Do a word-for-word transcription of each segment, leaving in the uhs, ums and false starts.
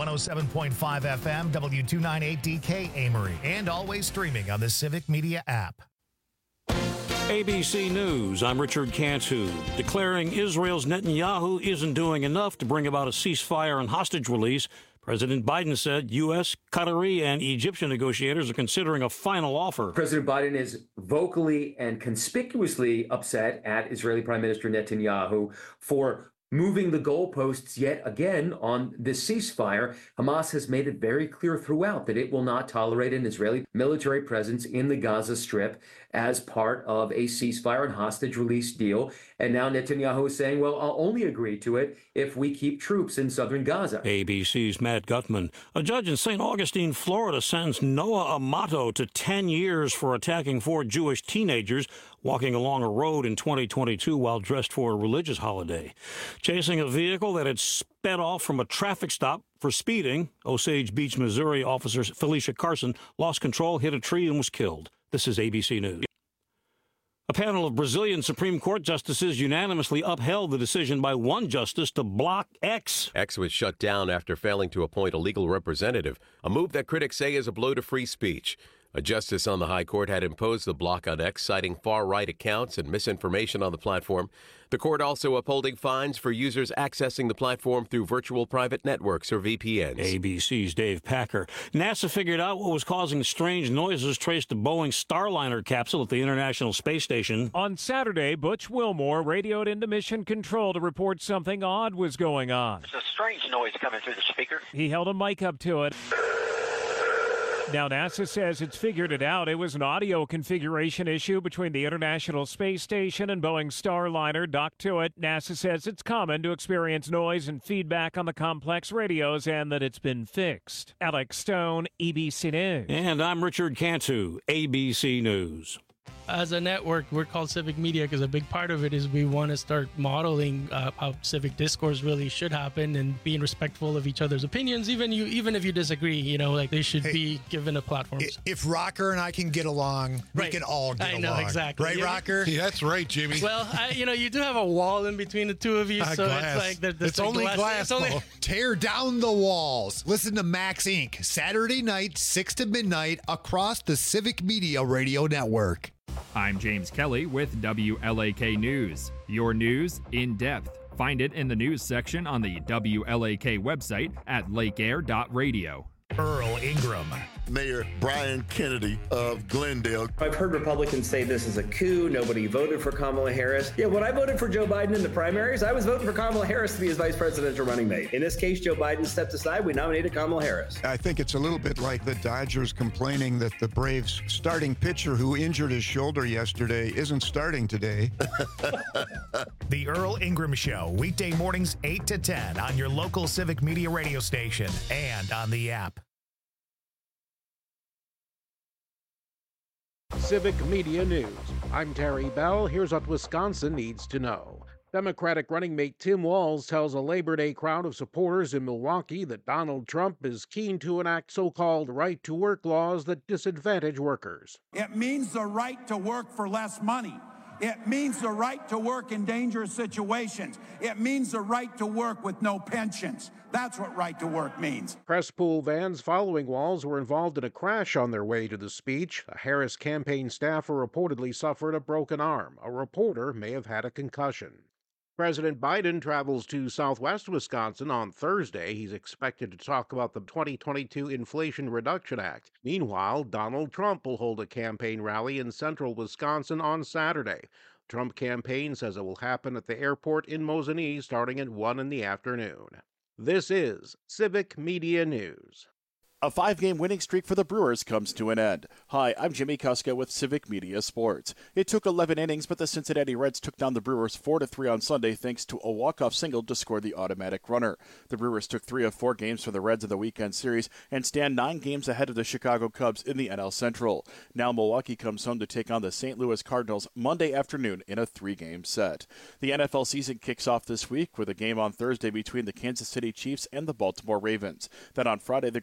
one oh seven point five F M, W two ninety-eight D K Amory, and always streaming on the Civic Media app. A B C News, I'm Richard Cantu. Declaring Israel's Netanyahu isn't doing enough to bring about a ceasefire and hostage release, President Biden said U S, Qatari, and Egyptian negotiators are considering a final offer. President Biden is vocally and conspicuously upset at Israeli Prime Minister Netanyahu for moving the goalposts yet again on this ceasefire. Hamas has made it very clear throughout that it will not tolerate an Israeli military presence in the Gaza Strip as part of a ceasefire and hostage release deal. And now Netanyahu is saying, well, I'll only agree to it if we keep troops in southern Gaza. A B C's Matt Gutman. A judge in Saint Augustine, Florida, sentenced Noah Amato to ten years for attacking four Jewish teenagers walking along a road in twenty twenty-two while dressed for a religious holiday. Chasing a vehicle that had sped off from a traffic stop for speeding, Osage Beach, Missouri officer Felicia Carson lost control, hit a tree, and was killed. This is A B C News. A panel of Brazilian Supreme Court justices unanimously upheld the decision by one justice to block X. X was shut down after failing to appoint a legal representative, a move that critics say is a blow to free speech. A justice on the High Court had imposed the block on X, citing far-right accounts and misinformation on the platform. The court also upholding fines for users accessing the platform through virtual private networks or V P Ns. A B C's Dave Packer. NASA figured out what was causing strange noises traced to Boeing's Starliner capsule at the International Space Station. On Saturday, Butch Wilmore radioed into Mission Control to report something odd was going on. There's a strange noise coming through the speaker. He held a mic up to it. Now, NASA says it's figured it out. It was an audio configuration issue between the International Space Station and Boeing's Starliner docked to it. NASA says it's common to experience noise and feedback on the complex radios and that it's been fixed. Alex Stone, A B C News. And I'm Richard Cantu, A B C News. As a network, we're called Civic Media because a big part of it is we want to start modeling uh, how civic discourse really should happen and being respectful of each other's opinions. Even you, even if you disagree, you know, like they should hey, be given a platform. If Rocker and I can get along, right. we can all get I along. know, exactly. Right, yeah. Rocker? Yeah, that's right, Jimmy. Well, I, you know, you do have a wall in between the two of you, uh, so glass. it's like there, there's it's like only glass. glass. It's only... Tear down the walls. Listen to Max Incorporated. Saturday night, six to midnight, across the Civic Media Radio Network. I'm James Kelly with W L A K News. Your news in depth. Find it in the news section on the W L A K website at lake air dot radio. Earl Ingram. Mayor Brian Kennedy of Glendale. I've heard Republicans say this is a coup. Nobody voted for Kamala Harris. Yeah, when I voted for Joe Biden in the primaries, I was voting for Kamala Harris to be his vice presidential running mate. In this case, Joe Biden stepped aside. We nominated Kamala Harris. I think it's a little bit like the Dodgers complaining that the Braves starting pitcher who injured his shoulder yesterday isn't starting today. The Earl Ingram Show, weekday mornings eight to ten on your local Civic Media radio station and on the app. Civic Media News. I'm Terry Bell. Here's what Wisconsin needs to know. Democratic running mate Tim Walz tells a Labor Day crowd of supporters in Milwaukee that Donald Trump is keen to enact so-called right-to-work laws that disadvantage workers. It means the right to work for less money. It means the right to work in dangerous situations. It means the right to work with no pensions. That's what right to work means. Press pool vans following Walz were involved in a crash on their way to the speech. A Harris campaign staffer reportedly suffered a broken arm. A reporter may have had a concussion. President Biden travels to southwest Wisconsin on Thursday. He's expected to talk about the twenty twenty-two Inflation Reduction Act. Meanwhile, Donald Trump will hold a campaign rally in central Wisconsin on Saturday. Trump campaign says it will happen at the airport in Mosinee starting at one in the afternoon. This is Civic Media News. A five-game winning streak for the Brewers comes to an end. Hi, I'm Jimmy Kuska with Civic Media Sports. It took eleven innings, but the Cincinnati Reds took down the Brewers four to three on Sunday thanks to a walk-off single to score the automatic runner. The Brewers took three of four games for the Reds in the weekend series and stand nine games ahead of the Chicago Cubs in the N L Central. Now Milwaukee comes home to take on the Saint Louis Cardinals Monday afternoon in a three-game set. The N F L season kicks off this week with a game on Thursday between the Kansas City Chiefs and the Baltimore Ravens. Then on Friday, the Green Bay Packers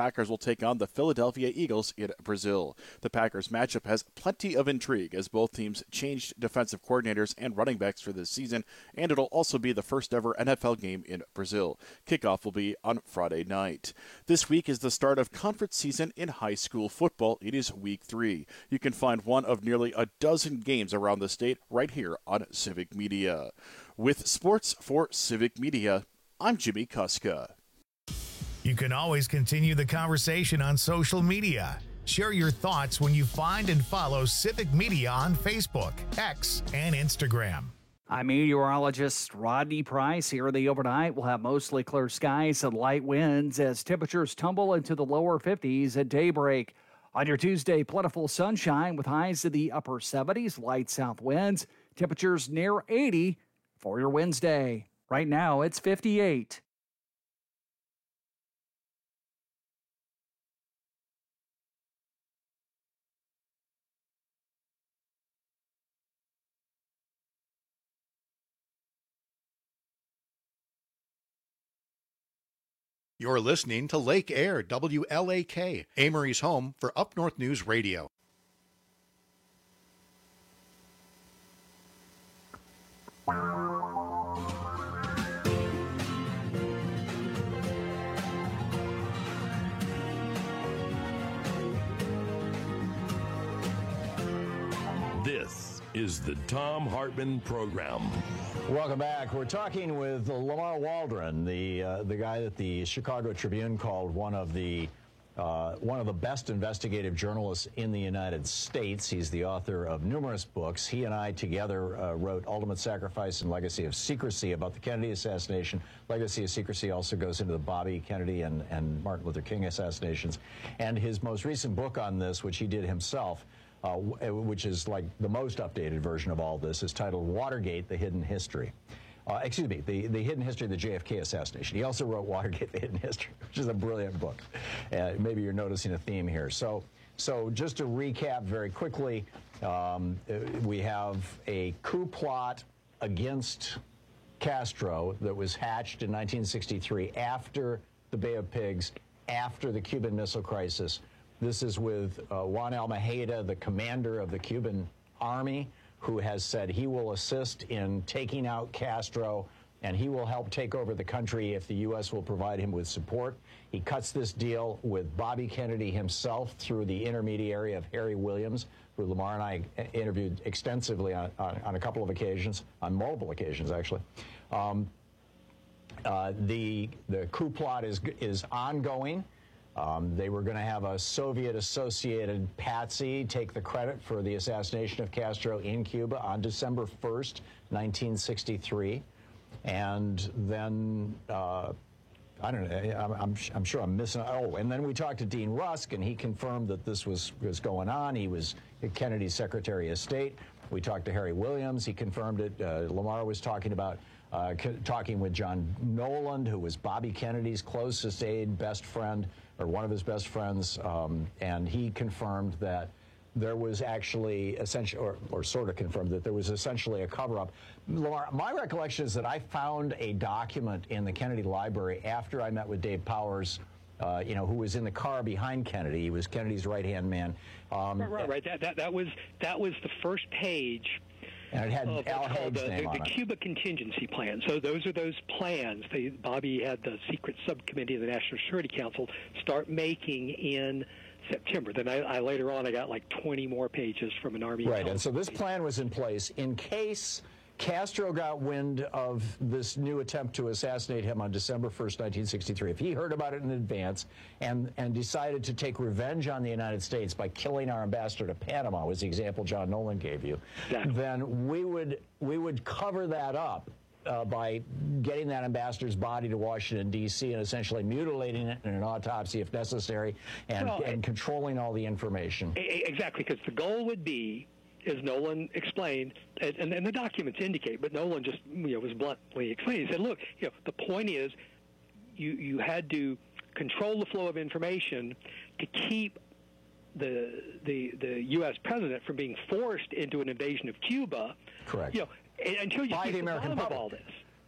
Packers will take on the Philadelphia Eagles in Brazil. The Packers matchup has plenty of intrigue as both teams changed defensive coordinators and running backs for this season, and it'll also be the first ever N F L game in Brazil. Kickoff will be on Friday night. This week is the start of conference season in high school football. It is week three. You can find one of nearly a dozen games around the state right here on Civic Media. With sports for Civic Media, I'm Jimmy Kuska. You can always continue the conversation on social media. Share your thoughts when you find and follow Civic Media on Facebook, X, and Instagram. I'm meteorologist Rodney Price. Here in the overnight, we'll have mostly clear skies and light winds as temperatures tumble into the lower fifties at daybreak. On your Tuesday, plentiful sunshine with highs in the upper seventies, light south winds, temperatures near eighty for your Wednesday. Right now, it's fifty-eight. You're listening to Lake Air, W L A K, Amory's home for Up North News Radio. This is the Thom Hartmann Program. Welcome back. We're talking with Lamar Waldron, the uh, the guy that the Chicago Tribune called one of the uh, one of the best investigative journalists in the United States. He's the author of numerous books. He and I together uh, wrote Ultimate Sacrifice and Legacy of Secrecy about the Kennedy assassination. Legacy of Secrecy also goes into the Bobby Kennedy and, and Martin Luther King assassinations. And his most recent book on this, which he did himself, Uh, which is like the most updated version of all this, is titled Watergate, The Hidden History. Uh, excuse me, the, the Hidden History of the J F K Assassination. He also wrote Watergate, The Hidden History, which is a brilliant book. Uh, maybe you're noticing a theme here. So, so just to recap very quickly, um, we have a coup plot against Castro that was hatched in nineteen sixty-three after the Bay of Pigs, after the Cuban Missile Crisis. This is with uh, Juan Almejeda, the commander of the Cuban army, who has said he will assist in taking out Castro and he will help take over the country if the U S will provide him with support. He cuts this deal with Bobby Kennedy himself through the intermediary of Harry Williams, who Lamar and I interviewed extensively on, on, on a couple of occasions, on multiple occasions, actually. Um, uh, the, the coup plot is, is ongoing. Um, they were going to have a Soviet-associated patsy take the credit for the assassination of Castro in Cuba on December first, nineteen sixty-three. And then, uh, I don't know, I'm, I'm, I'm sure I'm missing, oh, and then we talked to Dean Rusk, and he confirmed that this was, was going on. He was Kennedy's Secretary of State. We talked to Harry Williams. He confirmed it. Uh, Lamar was talking about uh, talking with John Noland, who was Bobby Kennedy's closest aide, best friend, or one of his best friends, um, and he confirmed that there was actually essentially, or, or sort of confirmed that there was essentially a cover-up. Lamar, my recollection is that I found a document in the Kennedy Library after I met with Dave Powers, uh, you know, who was in the car behind Kennedy. He was Kennedy's right-hand man. Um, right, right, right. That, that, that was that was the first page. And it had of Al Haig's the, name the, on the it. Cuba contingency plan. So those are those plans. They, Bobby had the secret subcommittee of the National Security Council start making in September. Then I, I later on I got like twenty more pages from an Army. Right, and so this plan was in place in case Castro got wind of this new attempt to assassinate him on December first, nineteen sixty-three. If he heard about it in advance and, and decided to take revenge on the United States by killing our ambassador to Panama, was the example John Nolan gave you, exactly. then we would, we would cover that up uh, by getting that ambassador's body to Washington, D C, and essentially mutilating it in an autopsy if necessary, and, well, and controlling all the information. Exactly, because the goal would be, as Nolan explained, and, and the documents indicate, but Nolan just you know was bluntly explaining. He said, "Look, you know, the point is, you you had to control the flow of information to keep the the the U S president from being forced into an invasion of Cuba. Correct. You know, until you By get the to the American bottom of public. all this."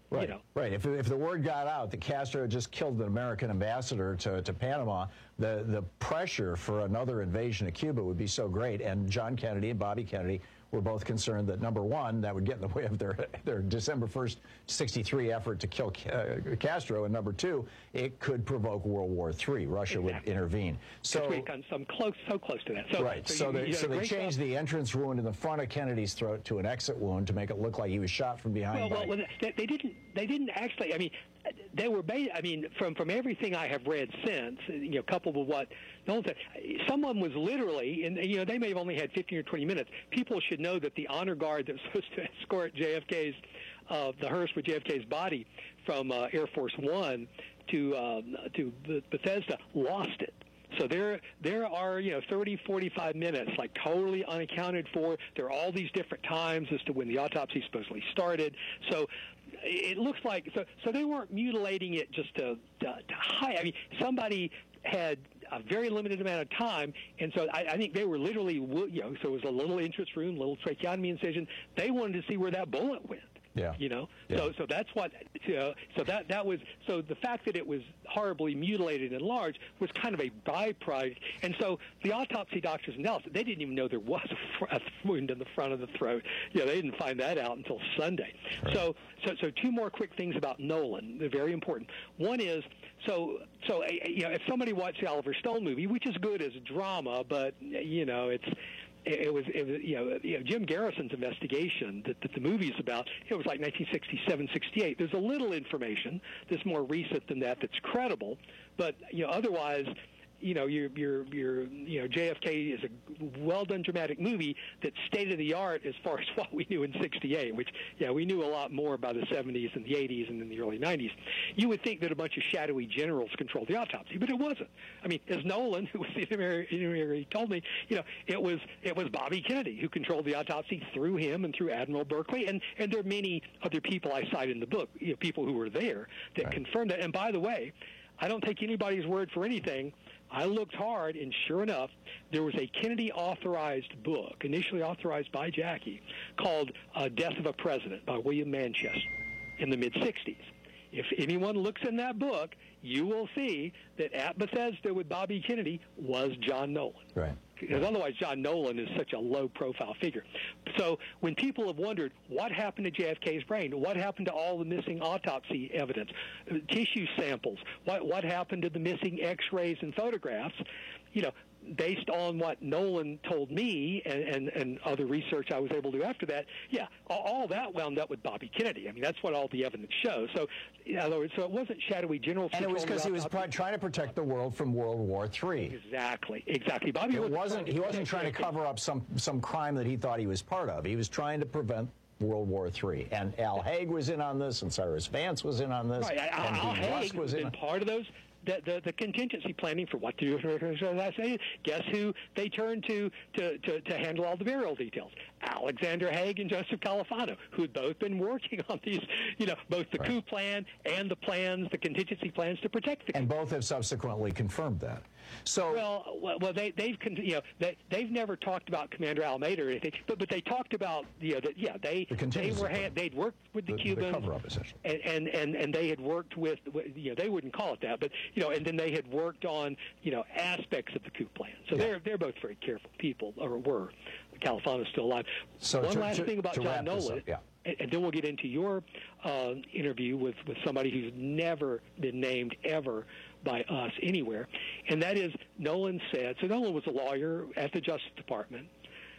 Right, you know. right. If, if the word got out that Castro had just killed an American ambassador to, to Panama, the, the pressure for another invasion of Cuba would be so great. And John Kennedy and Bobby Kennedy were both concerned that, number one, that would get in the way of their, their December first, sixty-three effort to kill uh, Castro, and number two, it could provoke World War Three. Russia exactly. would intervene. So we've done some close, so close to that. So, right. So, so, you, they, you so they changed job. the entrance wound in the front of Kennedy's throat to an exit wound to make it look like he was shot from behind. Well, well, well they, they didn't. They didn't actually. I mean, they were. I mean, from from everything I have read since, you know, coupled with what Nolan said, someone was literally, and you know, they may have only had fifteen or twenty minutes. People should know that the honor guard that was supposed to escort J F K's, uh, the hearse with J F K's body from uh, Air Force One to um, to Bethesda lost it. So there there are, you know, thirty, forty-five minutes, like totally unaccounted for. There are all these different times as to when the autopsy supposedly started. So it looks like, so, so they weren't mutilating it just to, to, to hide. I mean, somebody had a very limited amount of time, and so I, I think they were literally, you know, so it was a little entrance wound, little tracheotomy incision. They wanted to see where that bullet went. Yeah. You know, yeah. so so that's what. You know, so that that was so the fact that it was horribly mutilated and large was kind of a byproduct. And so the autopsy doctors announced they didn't even know there was a, fr- a wound in the front of the throat. You know, they didn't find that out until Sunday. Right. So so so two more quick things about Nolan. They're very important. One is so so you know, if somebody watched the Oliver Stone movie, which is good as a drama, but you know it's. It was, it was you, know, you know, Jim Garrison's investigation that, that the movie's about. It was like nineteen sixty-seven, sixty-eight. There's a little information that's more recent than that that's credible, but you know, otherwise, you know, you're, you're, you're, you know, J F K is a well-done dramatic movie that's state-of-the-art as far as what we knew in sixty-eight, which, yeah, we knew a lot more by the seventies and the eighties and in the early nineties. You would think that a bunch of shadowy generals controlled the autopsy, but it wasn't. I mean, as Nolan, who was the intermediary, told me, you know, it was it was Bobby Kennedy who controlled the autopsy through him and through Admiral Berkeley, and, and there are many other people I cite in the book, you know, people who were there that right. confirmed that. And by the way, I don't take anybody's word for anything. I looked hard, and sure enough, there was a Kennedy-authorized book, initially authorized by Jackie, called uh, Death of a President by William Manchester in the mid-sixties. If anyone looks in that book, you will see that at Bethesda with Bobby Kennedy was John Nolan. Right. Because otherwise John Nolan is such a low-profile figure. So when people have wondered what happened to J F K's brain, what happened to all the missing autopsy evidence, tissue samples, what what happened to the missing X-rays and photographs, you know, based on what Nolan told me and, and, and other research I was able to do after that, yeah, all, all that wound up with Bobby Kennedy. I mean, that's what all the evidence shows. So, in other words, so it wasn't shadowy general. And it was because he was pr- trying to protect the world from World War Three. Exactly, exactly. Bobby it wasn't. He wasn't trying to cover up some some crime that he thought he was part of. He was trying to prevent World War Three. And Al Haig was in on this, and Cyrus Vance was in on this. Right. And Al Haig was in in part of those. The, the, the contingency planning for what to do for assassination. Guess who they turned to to, to to handle all the burial details? Alexander Haig and Joseph Califano, who had both been working on these, you know, both the right. coup plan and the plans, the contingency plans to protect the coup. And both have subsequently confirmed that. So well, well, well they they've you know they they've never talked about Commander Almeida or anything, but but they talked about you know that yeah they the they were hand, they'd worked with the, the Cubans the cover-up, essentially. and, and and and they had worked with you know they wouldn't call it that, but you know and then they had worked on you know aspects of the coup plan. So yeah. they're they're both very careful people, or were. Califano's still alive. So one to, last to, thing about John Nolan, up, yeah. and, and then we'll get into your uh, interview with, with somebody who's never been named ever by us anywhere, and that is Nolan said, so Nolan was a lawyer at the Justice Department,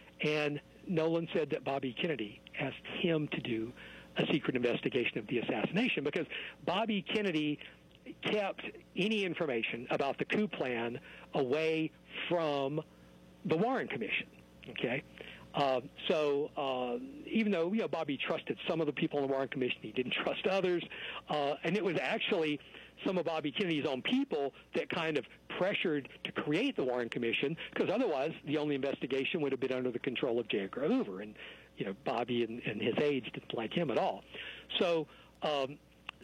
and Nolan said that Bobby Kennedy asked him to do a secret investigation of the assassination because Bobby Kennedy kept any information about the coup plan away from the Warren Commission. Okay, uh, so uh, even though you know Bobby trusted some of the people in the Warren Commission, he didn't trust others, uh, and it was actually some of Bobby Kennedy's own people that kind of pressured to create the Warren Commission, because otherwise the only investigation would have been under the control of J. Edgar Hoover, and you know Bobby and, and his aides didn't like him at all. So, um,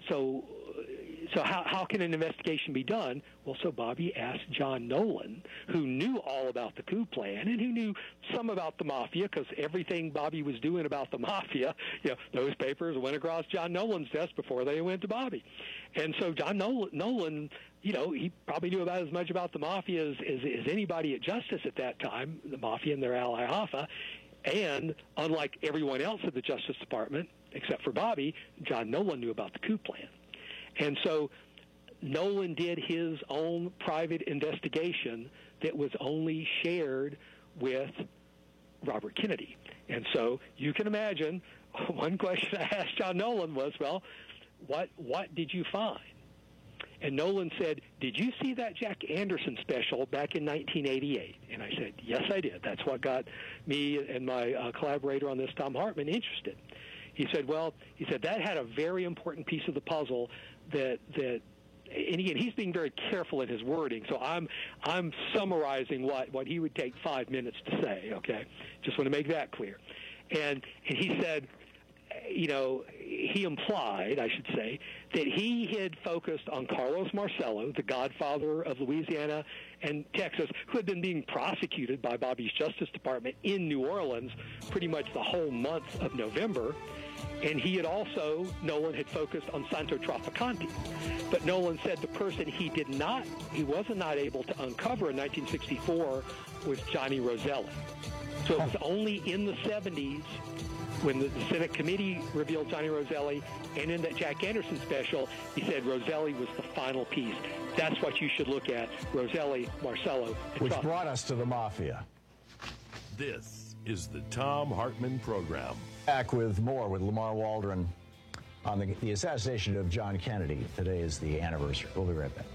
so. So how, how can an investigation be done? Well, so Bobby asked John Nolan, who knew all about the coup plan and who knew some about the mafia, because everything Bobby was doing about the mafia, you know, those papers went across John Nolan's desk before they went to Bobby. And so John Nolan, Nolan you know, he probably knew about as much about the mafia as, as, as anybody at Justice at that time, the mafia and their ally Hoffa. And unlike everyone else at the Justice Department, except for Bobby, John Nolan knew about the coup plan. And so Nolan did his own private investigation that was only shared with Robert Kennedy. And so you can imagine, one question I asked John Nolan was, well, what what did you find? And Nolan said, did you see that Jack Anderson special back in nineteen eighty-eight? And I said, yes, I did. That's what got me and my uh, collaborator on this, Tom Hartman, interested. He said, well, he said, that had a very important piece of the puzzle that, that, and again, he's being very careful in his wording, so I'm, I'm summarizing what, what he would take five minutes to say, okay? Just want to make that clear. And, and he said, you know, he implied, I should say, that he had focused on Carlos Marcello, the godfather of Louisiana and Texas, who had been being prosecuted by Bobby's Justice Department in New Orleans pretty much the whole month of November. And he had also, Nolan had focused on Santo Trafficante. But Nolan said the person he did not, he wasn't not able to uncover in nineteen sixty-four was Johnny Roselli. So it was only in the seventies when the, the Senate committee revealed Johnny Roselli, and in that Jack Anderson special, he said Roselli was the final piece. That's what you should look at, Roselli, Marcello, and Which Trump. brought us to the mafia. This is the Tom Hartman Program. Back with more with Lamar Waldron on the, the assassination of John Kennedy. Today is the anniversary. We'll be right back.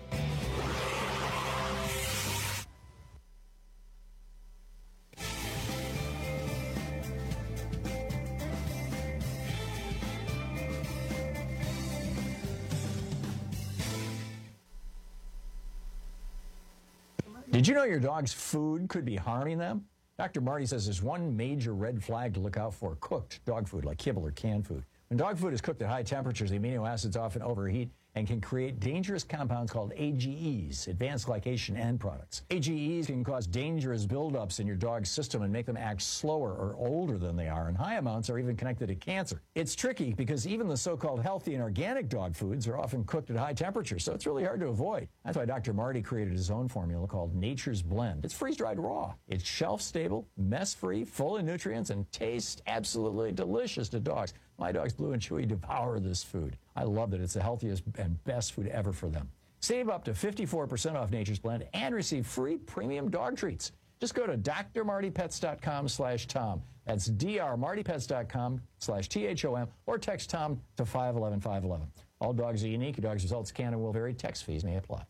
Did you know your dog's food could be harming them? Doctor Marty says there's one major red flag to look out for: cooked dog food, like kibble or canned food. When dog food is cooked at high temperatures, the amino acids often overheat and can create dangerous compounds called A G Es, advanced glycation end products. A G Es can cause dangerous buildups in your dog's system and make them act slower or older than they are, and high amounts are even connected to cancer. It's tricky because even the so-called healthy and organic dog foods are often cooked at high temperatures, so it's really hard to avoid. That's why Doctor Marty created his own formula called Nature's Blend. It's freeze-dried raw. It's shelf-stable, mess-free, full of nutrients, and tastes absolutely delicious to dogs. My dogs, Blue and Chewy, devour this food. I love that it's the healthiest and best food ever for them. Save up to fifty-four percent off Nature's Blend and receive free premium dog treats. Just go to d r marty pets dot com slash tom. That's d r marty pets dot com slash T H O M, or text Tom to five one one five one one. All dogs are unique. Your dog's results can and will vary. Text fees may apply.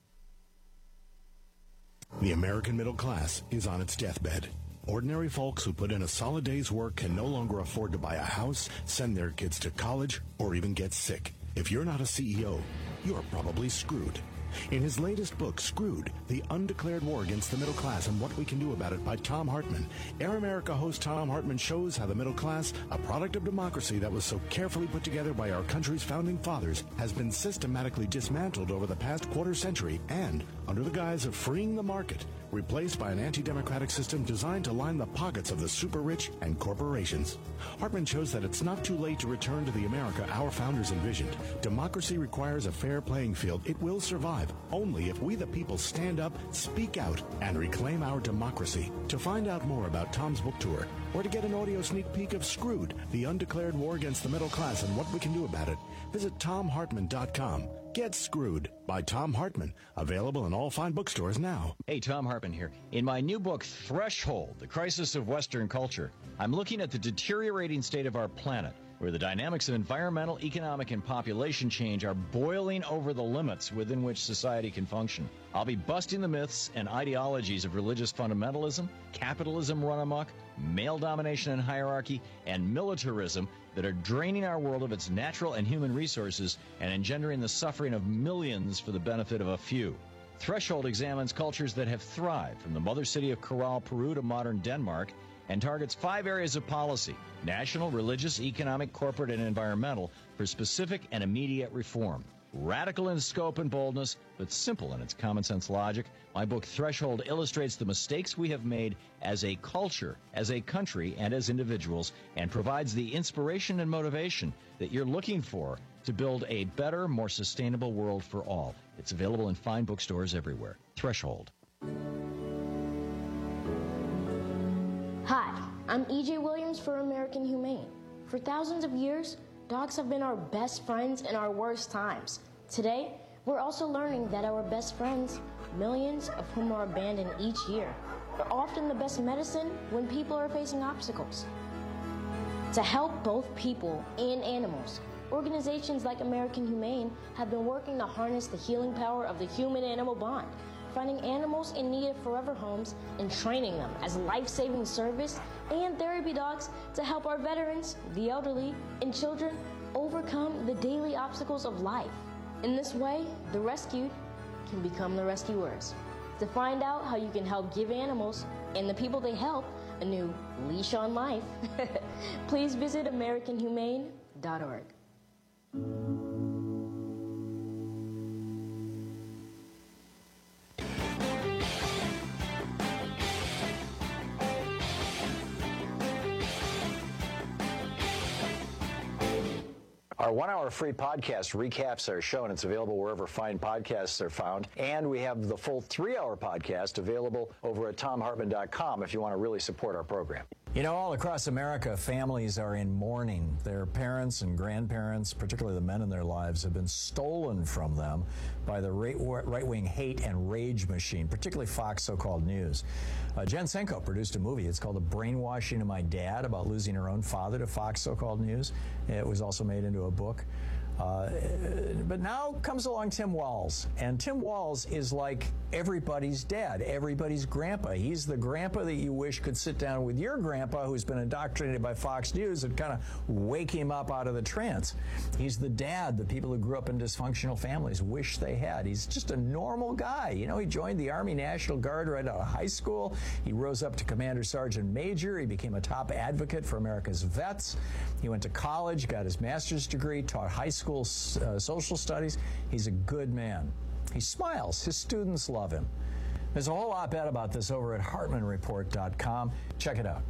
The American middle class is on its deathbed. Ordinary folks who put in a solid day's work can no longer afford to buy a house, send their kids to college, or even get sick. If you're not a C E O, you're probably screwed. In his latest book, Screwed, The Undeclared War Against the Middle Class and What We Can Do About It by Tom Hartman, Air America host Tom Hartman shows how the middle class, a product of democracy that was so carefully put together by our country's founding fathers, has been systematically dismantled over the past quarter century and, under the guise of freeing the market, replaced by an anti-democratic system designed to line the pockets of the super-rich and corporations. Hartman shows that it's not too late to return to the America our founders envisioned. Democracy requires a fair playing field. It will survive only if we the people stand up, speak out, and reclaim our democracy. To find out more about Tom's book tour, or to get an audio sneak peek of Screwed, The Undeclared War Against the Middle Class and What We Can Do About It, visit tom hartman dot com. Get Screwed by Tom Hartman. Available in all fine bookstores now. Hey, Tom Hartman here. In my new book, Threshold, The Crisis of Western Culture, I'm looking at the deteriorating state of our planet, where the dynamics of environmental, economic, and population change are boiling over the limits within which society can function. I'll be busting the myths and ideologies of religious fundamentalism, capitalism run amok, male domination and hierarchy, and militarism that are draining our world of its natural and human resources and engendering the suffering of millions for the benefit of a few. Threshold examines cultures that have thrived, from the mother city of Corral, Peru to modern Denmark, and targets five areas of policy: national, religious, economic, corporate, and environmental, for specific and immediate reform. Radical in scope and boldness, but simple in its common sense logic, my book Threshold illustrates the mistakes we have made as a culture, as a country, and as individuals, and provides the inspiration and motivation that you're looking for to build a better, more sustainable world for all. It's available in fine bookstores everywhere. Threshold. Hi, I'm E J Williams for American Humane. For thousands of years, dogs have been our best friends in our worst times. Today, we're also learning that our best friends, millions of whom are abandoned each year, are often the best medicine when people are facing obstacles. To help both people and animals, organizations like American Humane have been working to harness the healing power of the human-animal bond, finding animals in need of forever homes and training them as life-saving service and therapy dogs to help our veterans, the elderly, and children overcome the daily obstacles of life. In this way, the rescued can become the rescuers. To find out how you can help give animals and the people they help a new leash on life, please visit American Humane dot org. Our one-hour free podcast recaps our show, and it's available wherever fine podcasts are found. And we have the full three-hour podcast available over at tom hartman dot com if you want to really support our program. You know, all across America, families are in mourning. Their parents and grandparents, particularly the men in their lives, have been stolen from them by the right-wing hate and rage machine, particularly Fox so-called news. Uh, Jen Senko produced a movie. It's called The Brainwashing of My Dad, about losing her own father to Fox so-called news. It was also made into a book. Uh, but now comes along Tim Walz, and Tim Walz is like everybody's dad, everybody's grandpa. He's the grandpa that you wish could sit down with your grandpa who's been indoctrinated by Fox News and kind of wake him up out of the trance. He's the dad that people who grew up in dysfunctional families wish they had. He's just a normal guy. You know, he joined the Army National Guard right out of high school. He rose up to Commander Sergeant Major. He became a top advocate for America's vets. He went to college, got his master's degree, taught high school Uh, social studies. He's a good man. He smiles. His students love him. There's a whole op-ed about this over at hartman report dot com. Check it out.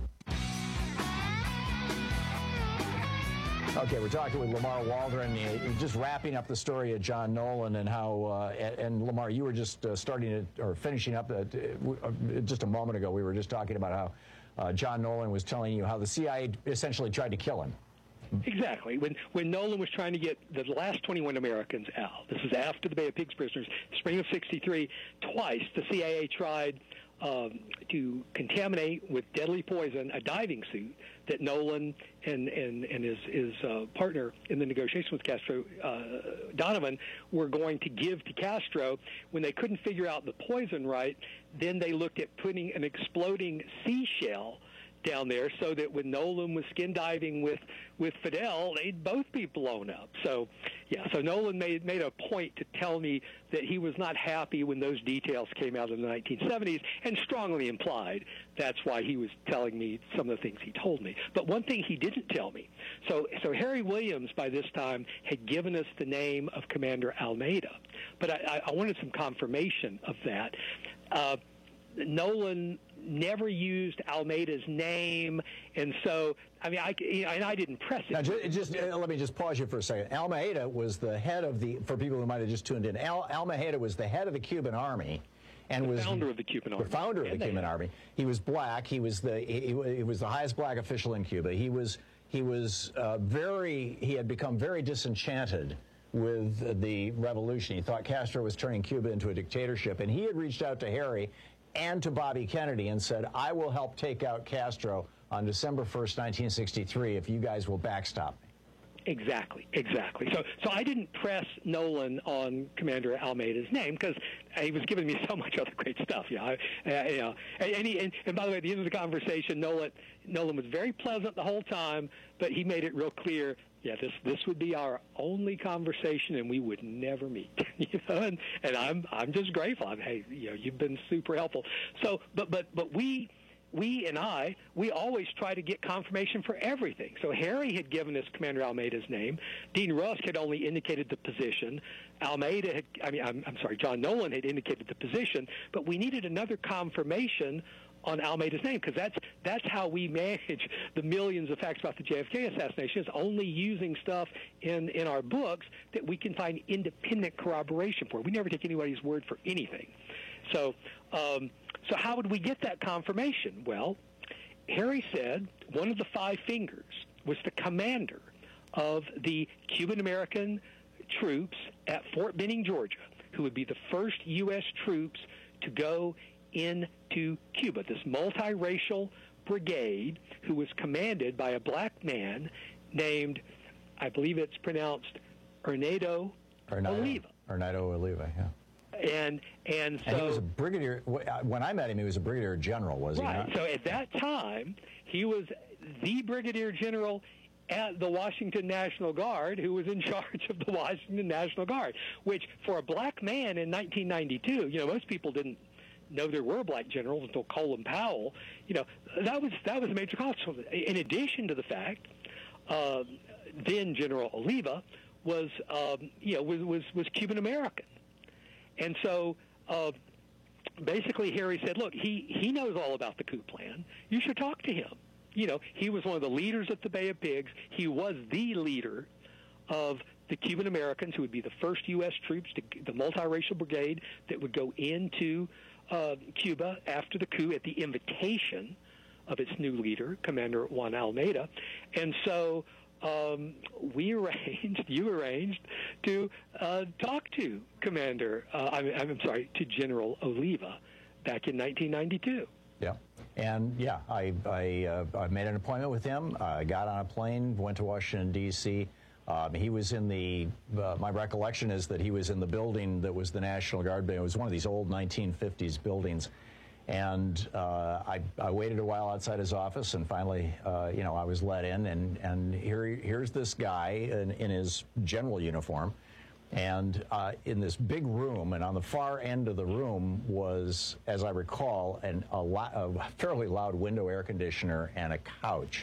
Okay, we're talking with Lamar Waldron, uh, just wrapping up the story of John Nolan and how, uh, and, and Lamar, you were just uh, starting it, or finishing up, uh, uh, just a moment ago, we were just talking about how uh, John Nolan was telling you how the C I A essentially tried to kill him. Exactly. When when Nolan was trying to get the last twenty-one Americans out, this is after the Bay of Pigs prisoners, spring of sixty-three, twice the C I A tried um, to contaminate with deadly poison a diving suit that Nolan and, and, and his, his uh, partner in the negotiation with Castro, uh, Donovan, were going to give to Castro. When they couldn't figure out the poison right, then they looked at putting an exploding seashell down there so that when Nolan was skin diving with, with Fidel, they'd both be blown up. So, yeah, so Nolan made, made a point to tell me that he was not happy when those details came out in the nineteen seventies, and strongly implied that's why he was telling me some of the things he told me. But one thing he didn't tell me, so, so Harry Williams by this time had given us the name of Commander Almeida, but I, I wanted some confirmation of that. Uh, Nolan never used Almeida's name, and so I mean, I you know, and I didn't press it. Now, just, just uh, let me just pause you for a second. Almeida was the head of the, for people who might have just tuned in. Al, Almeida was the head of the Cuban Army, and the was founder of the Cuban Army. The founder of the Cuban Army. He was black. He was the he, he was the highest black official in Cuba. He was he was uh, very he had become very disenchanted with the revolution. He thought Castro was turning Cuba into a dictatorship, and he had reached out to Harry and to Bobby Kennedy and said, I will help take out Castro on December first, nineteen sixty-three, if you guys will backstop me. Exactly, exactly. So, so I didn't press Nolan on Commander Almeida's name because he was giving me so much other great stuff. You know, I, uh, you know, and, and, he, and, and by the way, at the end of the conversation, Nolan, Nolan was very pleasant the whole time, but he made it real clear. Yeah, this this would be our only conversation, and we would never meet. You know, and, and I'm I'm just grateful. I'm, hey, you know, you've been super helpful. So, but but but we we and I, we always try to get confirmation for everything. So Harry had given us Commander Almeida's name. Dean Rusk had only indicated the position. Almeida had, I mean, I'm, I'm sorry, John Nolan had indicated the position, but we needed another confirmation on Almeida's name, because that's that's how we manage the millions of facts about the J F K assassination, is only using stuff in, in our books that we can find independent corroboration for. We never take anybody's word for anything. So, um, so how would we get that confirmation? Well, Harry said one of the five fingers was the commander of the Cuban-American troops at Fort Benning, Georgia, who would be the first U S troops to go into Cuba, this multiracial brigade who was commanded by a black man named, I believe it's pronounced, Hernando Oliva. Hernando Oliva, yeah. And and so and he was a brigadier. When I met him, he was a brigadier general, was right. he not? So at that time, he was the brigadier general at the Washington National Guard, who was in charge of the Washington National Guard, which for a black man in nineteen ninety-two, you know, most people didn't know there were black generals until Colin Powell. You know, that was that was a major cost. In addition to the fact, uh, then General Oliva was, um, you know, was was, was Cuban American, and so uh, basically Harry said, "Look, he he knows all about the coup plan. You should talk to him." You know, he was one of the leaders at the Bay of Pigs. He was the leader of the Cuban Americans, who would be the first U S troops, to, the multiracial brigade that would go into uh, Cuba after the coup at the invitation of its new leader, Commander Juan Almeida. And so um, we arranged, you arranged, to uh, talk to Commander, uh, I'm, I'm sorry, to General Oliva back in nineteen ninety-two. Yeah. And, yeah, I, I, uh, I made an appointment with him. I uh, got on a plane, went to Washington, D C Um, he was in the, uh, my recollection is that he was in the building that was the National Guard building. It was one of these old nineteen fifties buildings. And uh, I, I waited a while outside his office, and finally, uh, you know, I was let in. And, and here, here's this guy in, in his general uniform. And uh, in this big room, and on the far end of the room was, as I recall, an, a, lo- a fairly loud window air conditioner and a couch.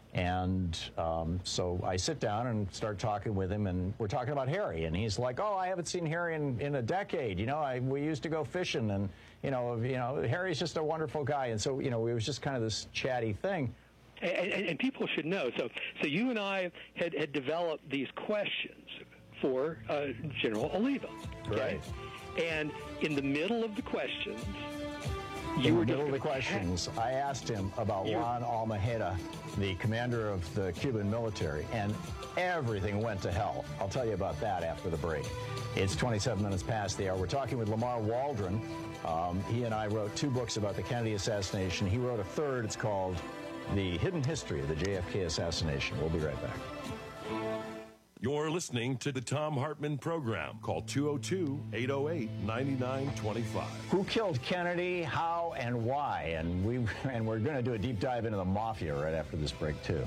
And um, so I sit down and start talking with him, and we're talking about Harry. And he's like, "Oh, I haven't seen Harry in, in a decade. You know, I, we used to go fishing, and you know, you know, Harry's just a wonderful guy." And so, you know, it was just kind of this chatty thing. And, and, and people should know. So, so you and I had, had developed these questions for uh, General Oliva. Okay? Right. And in the middle of the questions, you in were the middle of the questions, I asked him about Juan Almeida, the commander of the Cuban military, and everything went to hell. I'll tell you about that after the break. It's twenty-seven minutes past the hour. We're talking with Lamar Waldron. Um, he and I wrote two books about the Kennedy assassination. He wrote a third. It's called The Hidden History of the J F K Assassination. We'll be right back. You're listening to the Thom Hartmann Program. Call two oh two, eight oh eight, nine nine two five. Who killed Kennedy, how, and why? And, we, and we're going to do a deep dive into the mafia right after this break, too.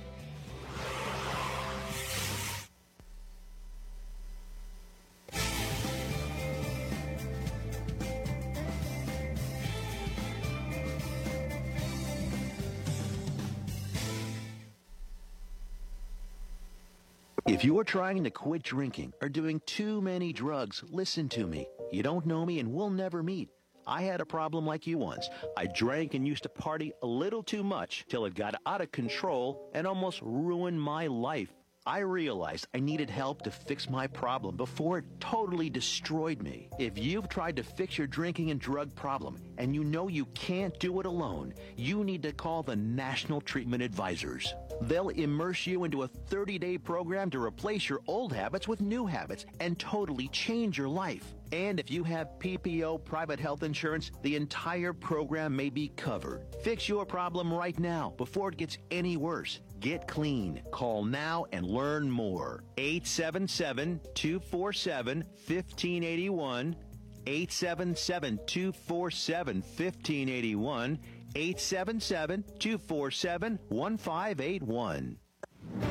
If you're trying to quit drinking or doing too many drugs, listen to me. You don't know me and we'll never meet. I had a problem like you once. I drank and used to party a little too much till it got out of control and almost ruined my life. I realized I needed help to fix my problem before it totally destroyed me. If you've tried to fix your drinking and drug problem and you know you can't do it alone, you need to call the National Treatment Advisors. They'll immerse you into a thirty-day program to replace your old habits with new habits and totally change your life. And if you have P P O private health insurance, the entire program may be covered. Fix your problem right now before it gets any worse. Get clean. Call now and learn more. eight seven seven, two four seven, one five eight one. eight seven seven, two four seven, one five eight one. eight seven seven, two four seven, one five eight one.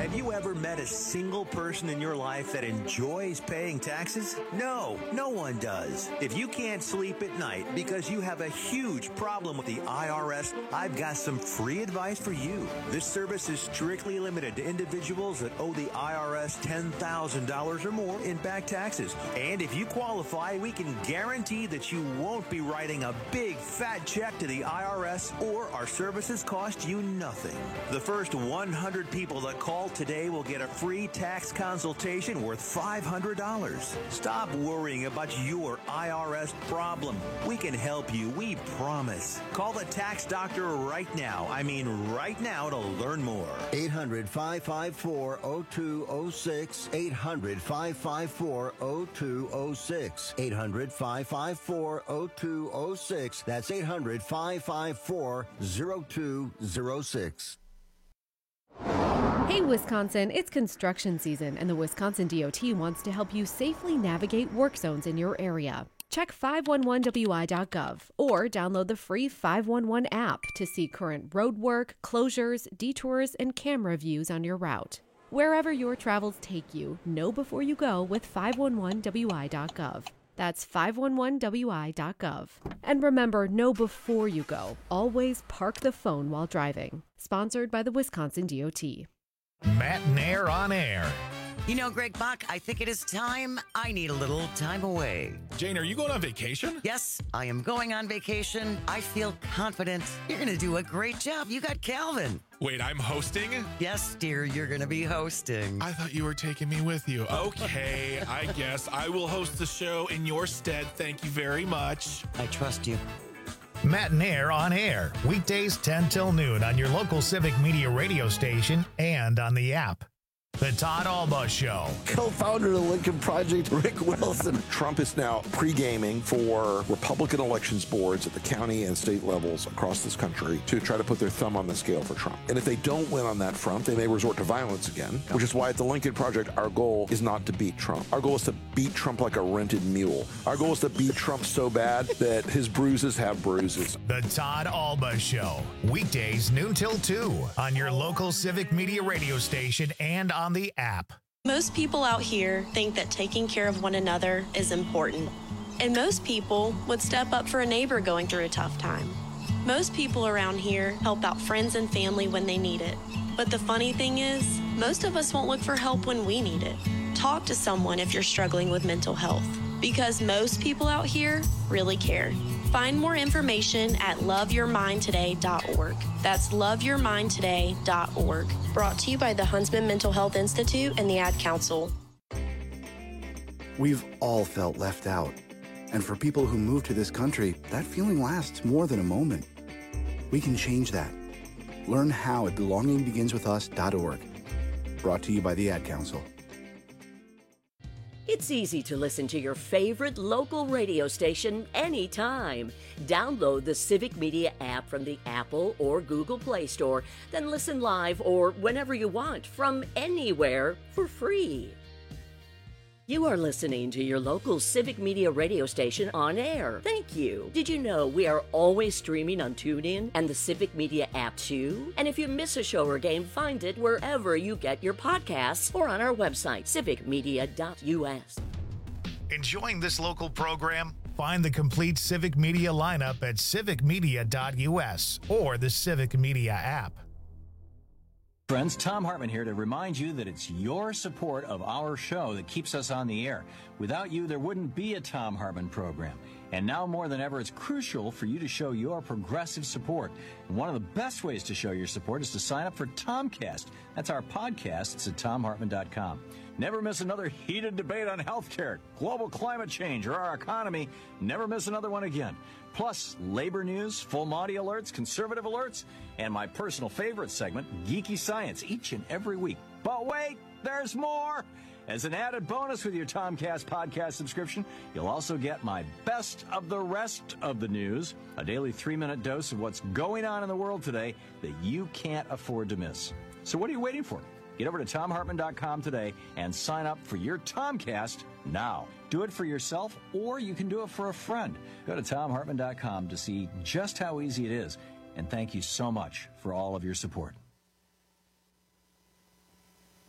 Have you ever met a single person in your life that enjoys paying taxes? No, no one does. If you can't sleep at night because you have a huge problem with the I R S, I've got some free advice for you. This service is strictly limited to individuals that owe the I R S ten thousand dollars or more in back taxes. And if you qualify, we can guarantee that you won't be writing a big fat check to the I R S, or our services cost you nothing. The first one hundred people that call today will get a free tax consultation worth five hundred dollars. Stop worrying about your I R S problem. We can help you, we promise. Call the tax doctor right now. I mean right now to learn more. eight hundred, five five four, oh two oh six. eight hundred, five five four, oh two oh six. eight hundred, five five four, oh two oh six. That's eight hundred, five five four, oh two oh six. Hey, Wisconsin, it's construction season, and the Wisconsin D O T wants to help you safely navigate work zones in your area. Check five one one W I dot gov or download the free five one one app to see current road work, closures, detours, and camera views on your route. Wherever your travels take you, know before you go with five one one W I dot gov. That's five one one W I dot gov. And remember, know before you go. Always park the phone while driving. Sponsored by the Wisconsin D O T. Matt Nair on air. You know, Greg Bach, I think it is time I need a little time away. Jane, are you going on vacation? Yes, I am going on vacation. I feel confident. You're going to do a great job. You got Calvin. Wait, I'm hosting? Yes, dear, you're going to be hosting. I thought you were taking me with you. Okay, I guess I will host the show in your stead. Thank you very much. I trust you. Matt Nair on air, weekdays ten till noon on your local Civic Media radio station and on the app. The Todd Alba Show. Co-founder of the Lincoln Project, Rick Wilson. Trump is now pre-gaming for Republican elections boards at the county and state levels across this country to try to put their thumb on the scale for Trump. And if they don't win on that front, they may resort to violence again, which is why at the Lincoln Project, our goal is not to beat Trump. Our goal is to beat Trump like a rented mule. Our goal is to beat Trump so bad that his bruises have bruises. The Todd Alba Show. Weekdays noon till two on your local Civic Media radio station and on the app. Most people out here think that taking care of one another is important. And most people would step up for a neighbor going through a tough time. Most people around here help out friends and family when they need it. But the funny thing is, most of us won't look for help when we need it. Talk to someone if you're struggling with mental health, because most people out here really care. Find more information at love your mind today dot org. That's love your mind today dot org. Brought to you by the Huntsman Mental Health Institute and the Ad Council. We've all felt left out. And for people who move to this country, that feeling lasts more than a moment. We can change that. Learn how at belonging begins with us dot org. Brought to you by the Ad Council. It's easy to listen to your favorite local radio station anytime. Download the Civic Media app from the Apple or Google Play Store, then listen live or whenever you want from anywhere for free. You are listening to your local Civic Media radio station on air. Thank you. Did you know we are always streaming on TuneIn and the Civic Media app too? And if you miss a show or game, find it wherever you get your podcasts or on our website, civic media dot U S. Enjoying this local program? Find the complete Civic Media lineup at civic media dot U S or the Civic Media app. Friends, Tom Hartman here to remind you that it's your support of our show that keeps us on the air. Without you, there wouldn't be a Tom Hartman program. And now more than ever, it's crucial for you to show your progressive support. And one of the best ways to show your support is to sign up for Tomcast. That's our podcast. It's at tom hartman dot com. Never miss another heated debate on healthcare, global climate change, or our economy. Never miss another one again. Plus, labor news, full Monty alerts, conservative alerts, and my personal favorite segment, Geeky Science, each and every week. But wait, there's more! As an added bonus with your Tomcast podcast subscription, you'll also get my best of the rest of the news, a daily three-minute dose of what's going on in the world today that you can't afford to miss. So what are you waiting for? Get over to tom hartman dot com today and sign up for your Tomcast now. Do it for yourself, or you can do it for a friend. Go to tom hartman dot com to see just how easy it is. And thank you so much for all of your support.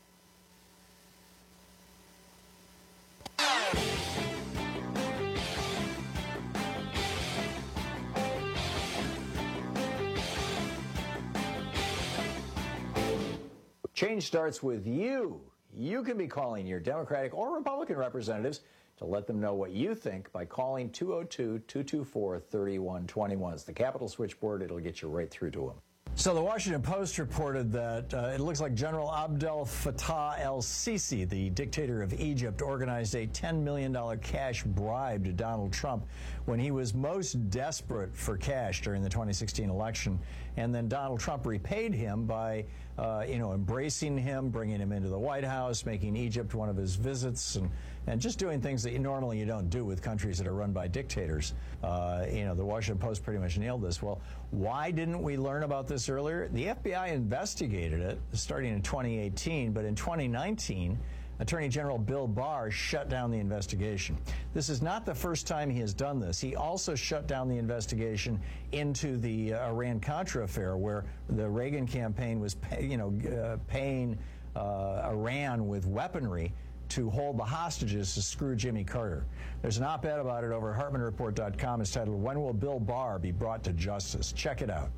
Change starts with you. You can be calling your Democratic or Republican representatives to let them know what you think by calling two oh two, two two four, three one two one. It's the Capitol switchboard. It'll get you right through to them. So the Washington Post reported that uh, it looks like General Abdel Fattah el-Sisi, the dictator of Egypt, organized a ten million dollars cash bribe to Donald Trump when he was most desperate for cash during the twenty sixteen election. And then Donald Trump repaid him by, uh, you know, embracing him, bringing him into the White House, making Egypt one of his visits, and, and just doing things that you, normally you don't do with countries that are run by dictators. Uh, you know, the Washington Post pretty much nailed this. Well, why didn't we learn about this earlier? The F B I investigated it starting in twenty eighteen, but in twenty nineteen, Attorney General Bill Barr shut down the investigation. This is not the first time he has done this. He also shut down the investigation into the uh, Iran-Contra affair, where the Reagan campaign was, pay, you know, uh, paying uh, Iran with weaponry to hold the hostages to screw Jimmy Carter. There's an op-ed about it over at Hartman Report dot com. It's titled, "When Will Bill Barr Be Brought to Justice?" Check it out.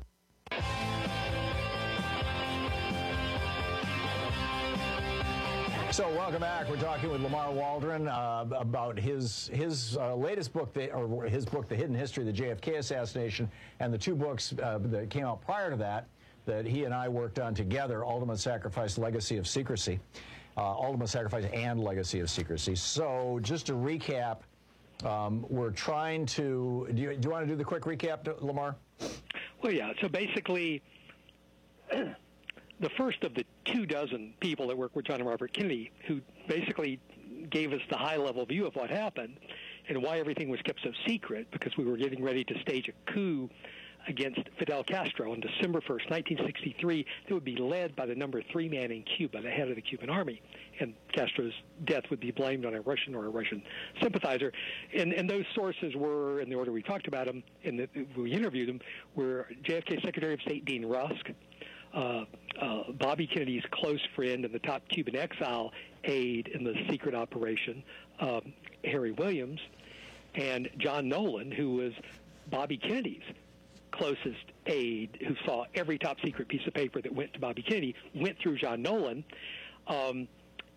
So welcome back. We're talking with Lamar Waldron uh, about his his uh, latest book, the, or his book, The Hidden History of the J F K Assassination, and the two books uh, that came out prior to that that he and I worked on together, Ultimate Sacrifice, Legacy of Secrecy. Uh, Ultimate Sacrifice and Legacy of Secrecy. So just to recap, um, we're trying to, do you, do you want to do the quick recap, Lamar? Well, yeah. So basically, the first of the two dozen people that worked with John and Robert Kennedy, who basically gave us the high-level view of what happened and why everything was kept so secret, because we were getting ready to stage a coup against Fidel Castro on December first, nineteen sixty-three, that would be led by the number three man in Cuba, the head of the Cuban army. And Castro's death would be blamed on a Russian or a Russian sympathizer. And, and those sources were, in the order we talked about them, and the, we interviewed them, were J F K Secretary of State Dean Rusk, uh, uh, Bobby Kennedy's close friend and the top Cuban exile aide in the secret operation, um, Harry Williams, and John Nolan, who was Bobby Kennedy's closest aide, who saw every top secret piece of paper that went to Bobby Kennedy, went through John Nolan. Um,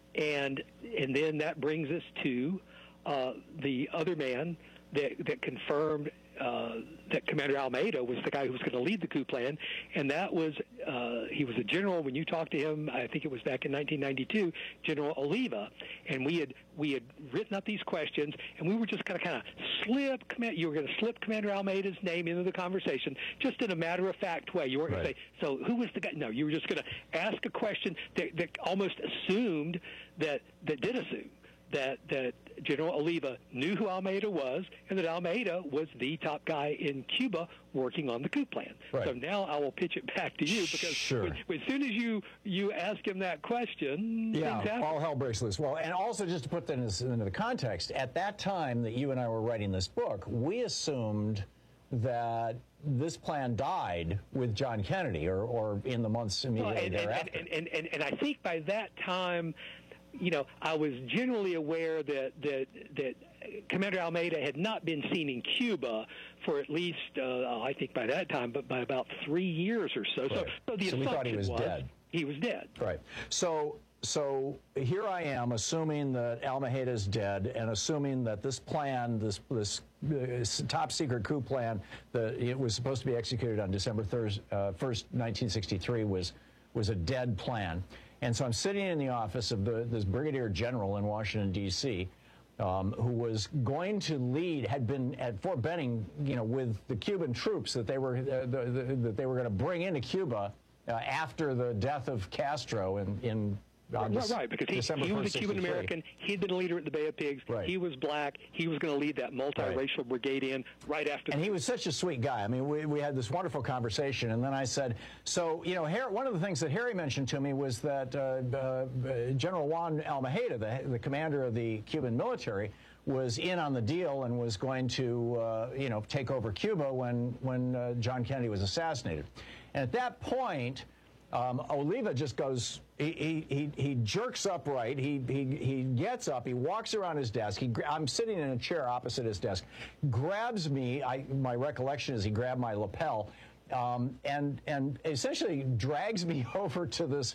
and and then that brings us to uh, the other man that, that confirmed uh, that Commander Almeida was the guy who was going to lead the coup plan, and that was, uh, he was a general when you talked to him, I think it was back in nineteen ninety-two, General Oliva, and we had we had written up these questions, and we were just going to kind of slip, you were going to slip Commander Almeida's name into the conversation, just in a matter-of-fact way. You weren't right. going to say, so who was the guy? No, you were just going to ask a question that, that almost assumed, that, that did assume, that that General Oliva knew who Almeida was, and that Almeida was the top guy in Cuba working on the coup plan. Right. So now I will pitch it back to you, because sure. when, when, as soon as you, you ask him that question, yeah, things happen. all hell breaks loose. Well, and also just to put that into the context, at that time that you and I were writing this book, we assumed that this plan died with John Kennedy, or, or in the months immediately well, and, thereafter. And, and, and, and I think by that time, you know, I was generally aware that that that Commander Almeida had not been seen in Cuba for at least, uh, I think by that time, but by about three years or so. Right. So, so the so assumption we thought he was, was dead. He was dead. Right. So, so here I am, assuming that Almeida is dead, and assuming that this plan, this this uh, top secret coup plan, that it was supposed to be executed on December first, nineteen sixty-three, was was a dead plan. And so I'm sitting in the office of the, this brigadier general in Washington, D C, um, who was going to lead, had been at Fort Benning, you know, with the Cuban troops that they were uh, the, the, that they were going to bring into Cuba uh, after the death of Castro in in. Right, right, right, because he, he was a Cuban American. He'd been a leader at the Bay of Pigs. Right. He was black. He was going to lead that multiracial right. brigade in right after. And he was such a sweet guy. I mean, we, we had this wonderful conversation, and then I said, so, you know, Harry, one of the things that Harry mentioned to me was that uh, uh, General Juan Almeida, the, the commander of the Cuban military, was in on the deal and was going to, uh, you know, take over Cuba when, when uh, John Kennedy was assassinated. And at that point, Um, Oliva just goes, he, he, he jerks upright, he, he, he gets up, he walks around his desk, he, I'm sitting in a chair opposite his desk, grabs me, I, my recollection is he grabbed my lapel, um, and, and essentially drags me over to this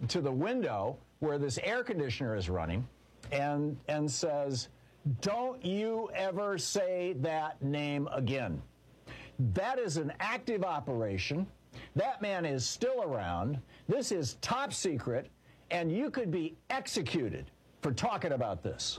to the window where this air conditioner is running and and says, "Don't you ever say that name again." That is an active operation. That man is still around. This is top secret, and you could be executed for talking about this,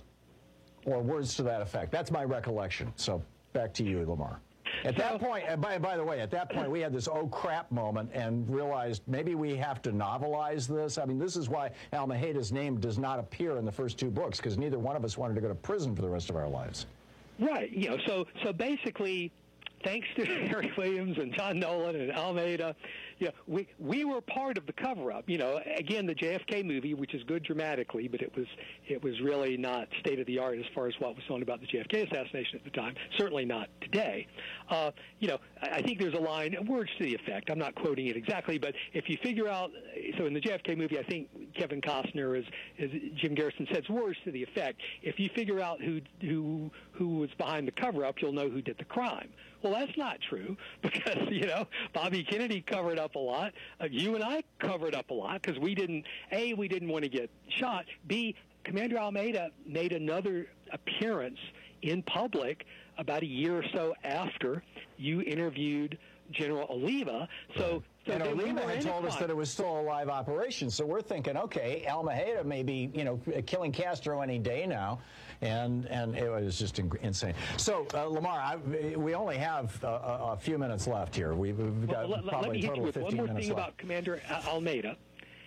or words to that effect. That's my recollection. So back to you, Lamar. At that point, and by, by the way, at that point, we had this oh crap moment and realized maybe we have to novelize this. I mean, this is why Almeida's name does not appear in the first two books, because neither one of us wanted to go to prison for the rest of our lives. Right. You know, so so basically, thanks to Harry Williams and John Nolan and Almeida, you know, we we were part of the cover-up. You know, again, the J F K movie, which is good dramatically, but it was it was really not state of the art as far as what was known about the J F K assassination at the time. Certainly not today. Uh, you know, I think there's a line, words to the effect. I'm not quoting it exactly, but if you figure out, so in the J F K movie, I think Kevin Costner, as, as Jim Garrison says, words to the effect. If you figure out who who who was behind the cover-up, you'll know who did the crime. Well, that's not true, because, you know, Bobby Kennedy covered up a lot. Uh, you and I covered up a lot because we didn't, A, we didn't want to get shot. B, Commander Almeida made another appearance in public about a year or so after you interviewed General Oliva. So, so and Oliva Oliva had told us that it was still a live operation. So we're thinking, okay, Almeida may be, you know, killing Castro any day now. And and it was just insane. So, uh, Lamar, I, we only have a, a few minutes left here. We've, we've got well, let, probably let me a hit total you of with fifteen one more minutes thing left. about Commander Almeida.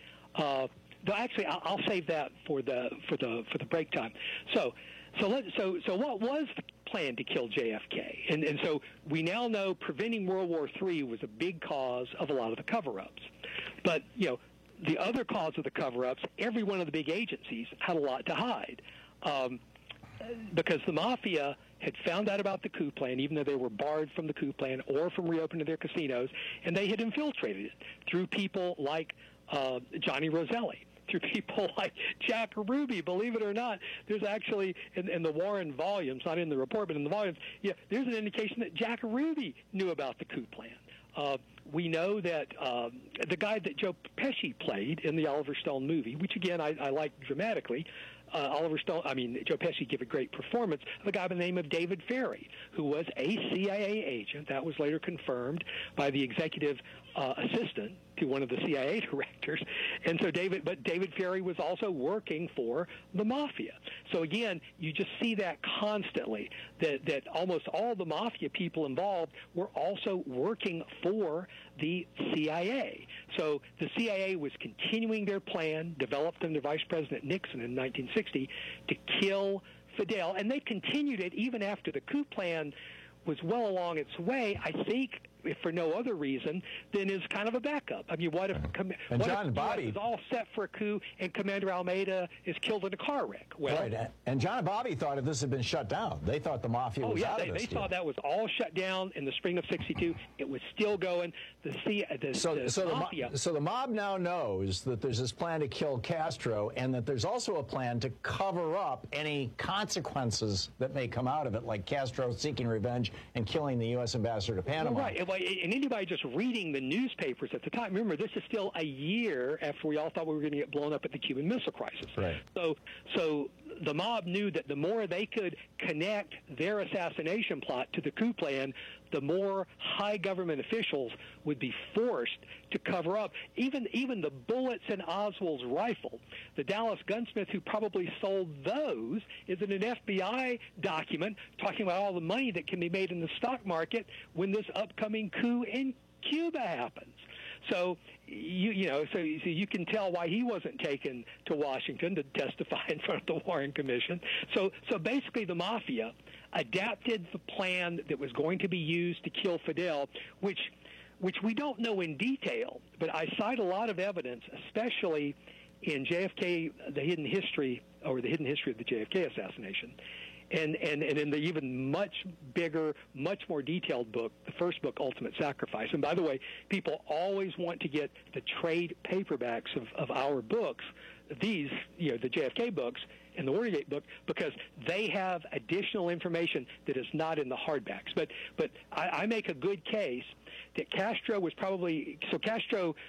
Uh, no, actually, I'll, I'll save that for the for the for the break time. So, so let so so what was the plan to kill J F K? And and so we now know preventing World War Three was a big cause of a lot of the cover-ups. But you know, the other cause of the cover-ups, every one of the big agencies had a lot to hide. Um, because the mafia had found out about the coup plan, even though they were barred from the coup plan or from reopening their casinos, and they had infiltrated it through people like uh, Johnny Roselli, through people like Jack Ruby. Believe it or not, there's actually, in, in the Warren volumes, not in the report, but in the volumes, yeah, there's an indication that Jack Ruby knew about the coup plan. Uh, we know that um, the guy that Joe Pesci played in the Oliver Stone movie, which, again, I, I like dramatically, Uh, Oliver Stone, I mean, Joe Pesci gave a great performance of a guy by the name of David Ferrie, who was a C I A agent. That was later confirmed by the executive uh, assistant to one of the C I A directors. And so David, but David Ferrie was also working for the mafia. So again, you just see that constantly, that, that almost all the mafia people involved were also working for the C I A. So the C I A was continuing their plan, developed under Vice President Nixon in nineteen sixty, to kill Fidel, and they continued it even after the coup plan was well along its way, I think, if for no other reason than as kind of a backup. I mean, what if, com- and what John if Bobby is all set for a coup and Commander Almeida is killed in a car wreck? Well, right, and John and Bobby thought if this had been shut down, they thought the mafia oh was yeah, out they, of this they deal. thought that was all shut down in the spring of sixty-two. It was still going. The, C- the, So, the so, the mafia. mo- so the mob now knows that there's this plan to kill Castro, and that there's also a plan to cover up any consequences that may come out of it, like Castro seeking revenge and killing the U S ambassador to Panama. Well, right, and, and anybody just reading the newspapers at the time, remember, this is still a year after we all thought we were going to get blown up at the Cuban Missile Crisis. Right. So, so the mob knew that the more they could connect their assassination plot to the coup plan, the more high government officials would be forced to cover up. Even even the bullets in Oswald's rifle, the Dallas gunsmith who probably sold those is in an F B I document talking about all the money that can be made in the stock market when this upcoming coup in Cuba happens. So you you know so, so you can tell why he wasn't taken to Washington to testify in front of the Warren Commission. So so basically the mafia adapted the plan that was going to be used to kill Fidel, which which we don't know in detail, but I cite a lot of evidence, especially in J F K, the hidden history, or the hidden history of the J F K assassination. And, and, and in the even much bigger, much more detailed book, the first book, Ultimate Sacrifice. And by the way, people always want to get the trade paperbacks of, of our books, these, you know, the J F K books and the Watergate book, because they have additional information that is not in the hardbacks. But, but I, I make a good case that Castro was probably, so Castro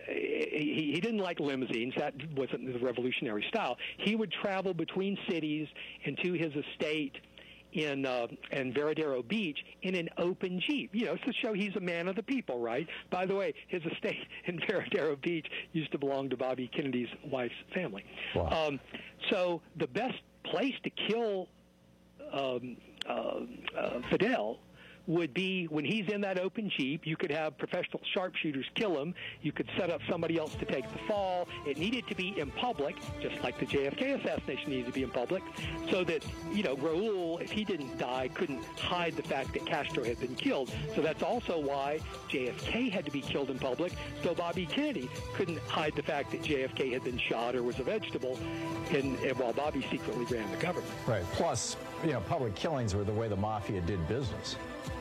he, he didn't like limousines. That wasn't the revolutionary style. He would travel between cities and to his estate in uh, in Veradero Beach in an open Jeep, you know, to show he's a man of the people, right? By the way, his estate in Veradero Beach used to belong to Bobby Kennedy's wife's family. Wow. Um, so the best place to kill um, uh, uh, Fidel would be when he's in that open Jeep. You could have professional sharpshooters kill him. You could set up somebody else to take the fall. It needed to be in public, just like the J F K assassination needed to be in public, so that, you know, Raul, if he didn't die, couldn't hide the fact that Castro had been killed. So that's also why J F K had to be killed in public, so Bobby Kennedy couldn't hide the fact that J F K had been shot or was a vegetable, and, and while Bobby secretly ran the government. Right. Plus, you know, public killings were the way the mafia did business.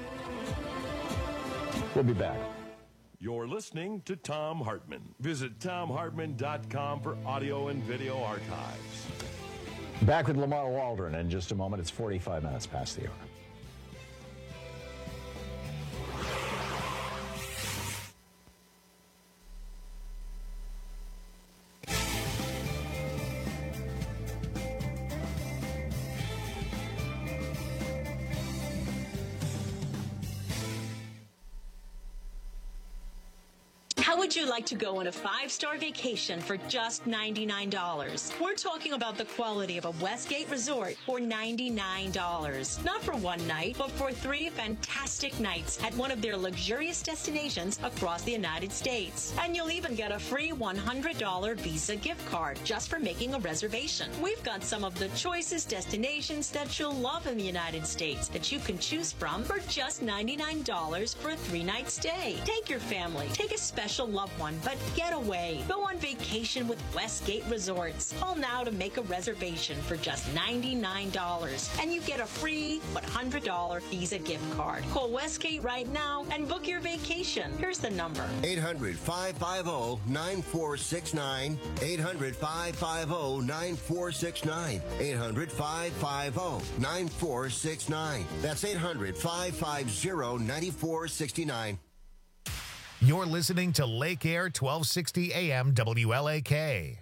We'll be back. You're listening to Thom Hartmann. Visit Thom Hartmann dot com for audio and video archives. Back with Lamar Waldron in just a moment. It's forty-five minutes past the hour. How would you like to go on a five-star vacation for just ninety-nine dollars? We're talking about the quality of a Westgate resort for ninety-nine dollars. Not for one night, but for three fantastic nights at one of their luxurious destinations across the United States. And you'll even get a free one hundred dollars Visa gift card just for making a reservation. We've got some of the choicest destinations that you'll love in the United States that you can choose from for just ninety-nine dollars for a three-night stay. Take your family, take a special loved one, but get away. Go on vacation with Westgate Resorts. Call now to make a reservation for just ninety-nine dollars, and you get a free one hundred dollars Visa gift card. Call Westgate right now and book your vacation. Here's the number. eight hundred, five five zero, nine four six nine. eight hundred, five five zero, nine four six nine. eight hundred, five five zero, nine four six nine. That's eight hundred, five five zero, nine four six nine. You're listening to Lake Air twelve sixty A M W L A K.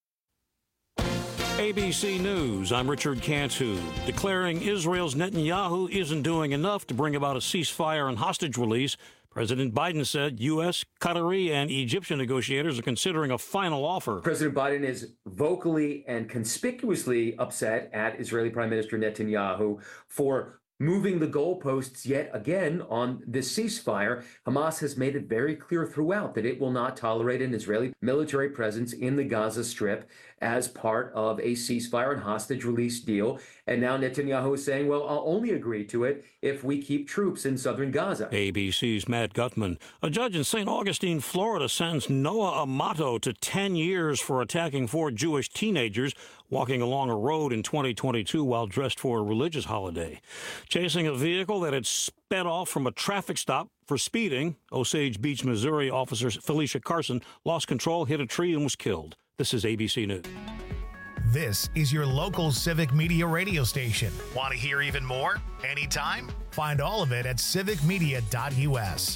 A B C News, I'm Richard Cantu. Declaring Israel's Netanyahu isn't doing enough to bring about a ceasefire and hostage release, President Biden said U S, Qatari, and Egyptian negotiators are considering a final offer. President Biden is vocally and conspicuously upset at Israeli Prime Minister Netanyahu for moving the goalposts yet again on this ceasefire. Hamas has made it very clear throughout that it will not tolerate an Israeli military presence in the Gaza Strip as part of a ceasefire and hostage release deal. And now Netanyahu is saying, well, I'll only agree to it if we keep troops in southern Gaza. A B C's Matt Gutman. A judge in Saint Augustine, Florida, sentenced Noah Amato to ten years for attacking four Jewish teenagers walking along a road in twenty twenty-two while dressed for a religious holiday. Chasing a vehicle that had sped off from a traffic stop for speeding, Osage Beach, Missouri officer Felicia Carson lost control, hit a tree, and was killed. This is A B C News. This is your local Civic Media radio station. Want to hear even more? Anytime? Find all of it at civic media dot U S.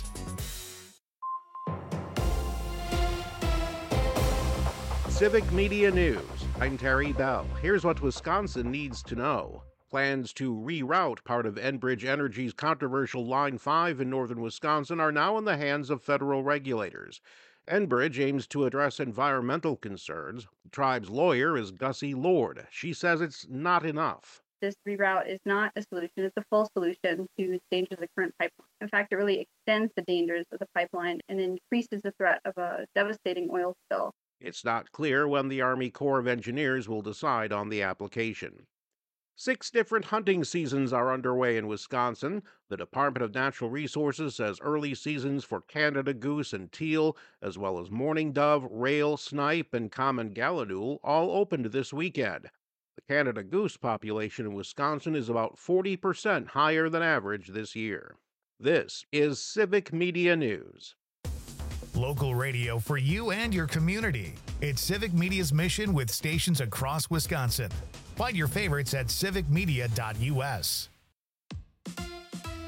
Civic Media News. I'm Terry Bell. Here's what Wisconsin needs to know. Plans to reroute part of Enbridge Energy's controversial Line five in northern Wisconsin are now in the hands of federal regulators. Enbridge aims to address environmental concerns. The tribe's lawyer is Gussie Lord. She says it's not enough. This reroute is not a solution. It's a full solution to the dangers of the current pipeline. In fact, it really extends the dangers of the pipeline and increases the threat of a devastating oil spill. It's not clear when the Army Corps of Engineers will decide on the application. Six different hunting seasons are underway in Wisconsin. The Department of Natural Resources says early seasons for Canada goose and teal, as well as mourning dove, rail, snipe, and common gallinule, all opened this weekend. The Canada goose population in Wisconsin is about forty percent higher than average this year. This is Civic Media News. Local radio for you and your community. It's Civic Media's mission with stations across Wisconsin. Find your favorites at civic media dot U S.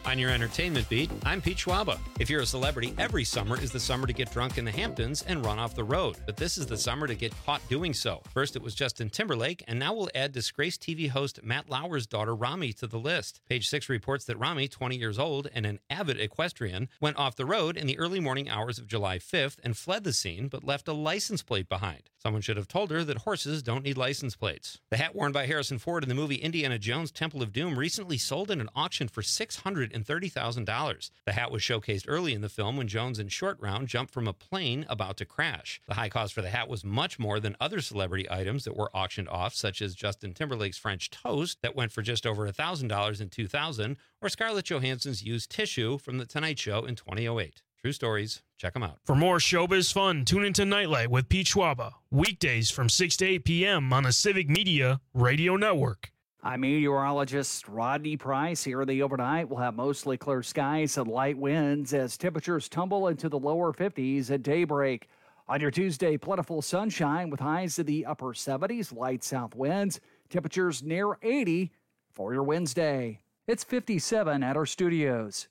On your entertainment beat, I'm Pete Schwaba. If you're a celebrity, every summer is the summer to get drunk in the Hamptons and run off the road. But this is the summer to get caught doing so. First, it was Justin Timberlake, and now we'll add disgraced T V host Matt Lauer's daughter, Rami, to the list. Page Six reports that Rami, twenty years old and an avid equestrian, went off the road in the early morning hours of July fifth and fled the scene, but left a license plate behind. Someone should have told her that horses don't need license plates. The hat worn by Harrison Ford in the movie Indiana Jones Temple of Doom recently sold in an auction for six hundred thirty thousand dollars. The hat was showcased early in the film when Jones and Short Round jumped from a plane about to crash. The high cost for the hat was much more than other celebrity items that were auctioned off, such as Justin Timberlake's French toast that went for just over one thousand dollars in two thousand, or Scarlett Johansson's used tissue from The Tonight Show in twenty oh eight. True stories. Check them out. For more showbiz fun, tune into Nightlight with Pete Schwaba, weekdays from six to eight p.m. on the Civic Media Radio Network. I'm meteorologist Rodney Price. Here the overnight, we'll have mostly clear skies and light winds as temperatures tumble into the lower fifties at daybreak. On your Tuesday, plentiful sunshine with highs in the upper seventies, light south winds, temperatures near eighty for your Wednesday. It's fifty-seven at our studios.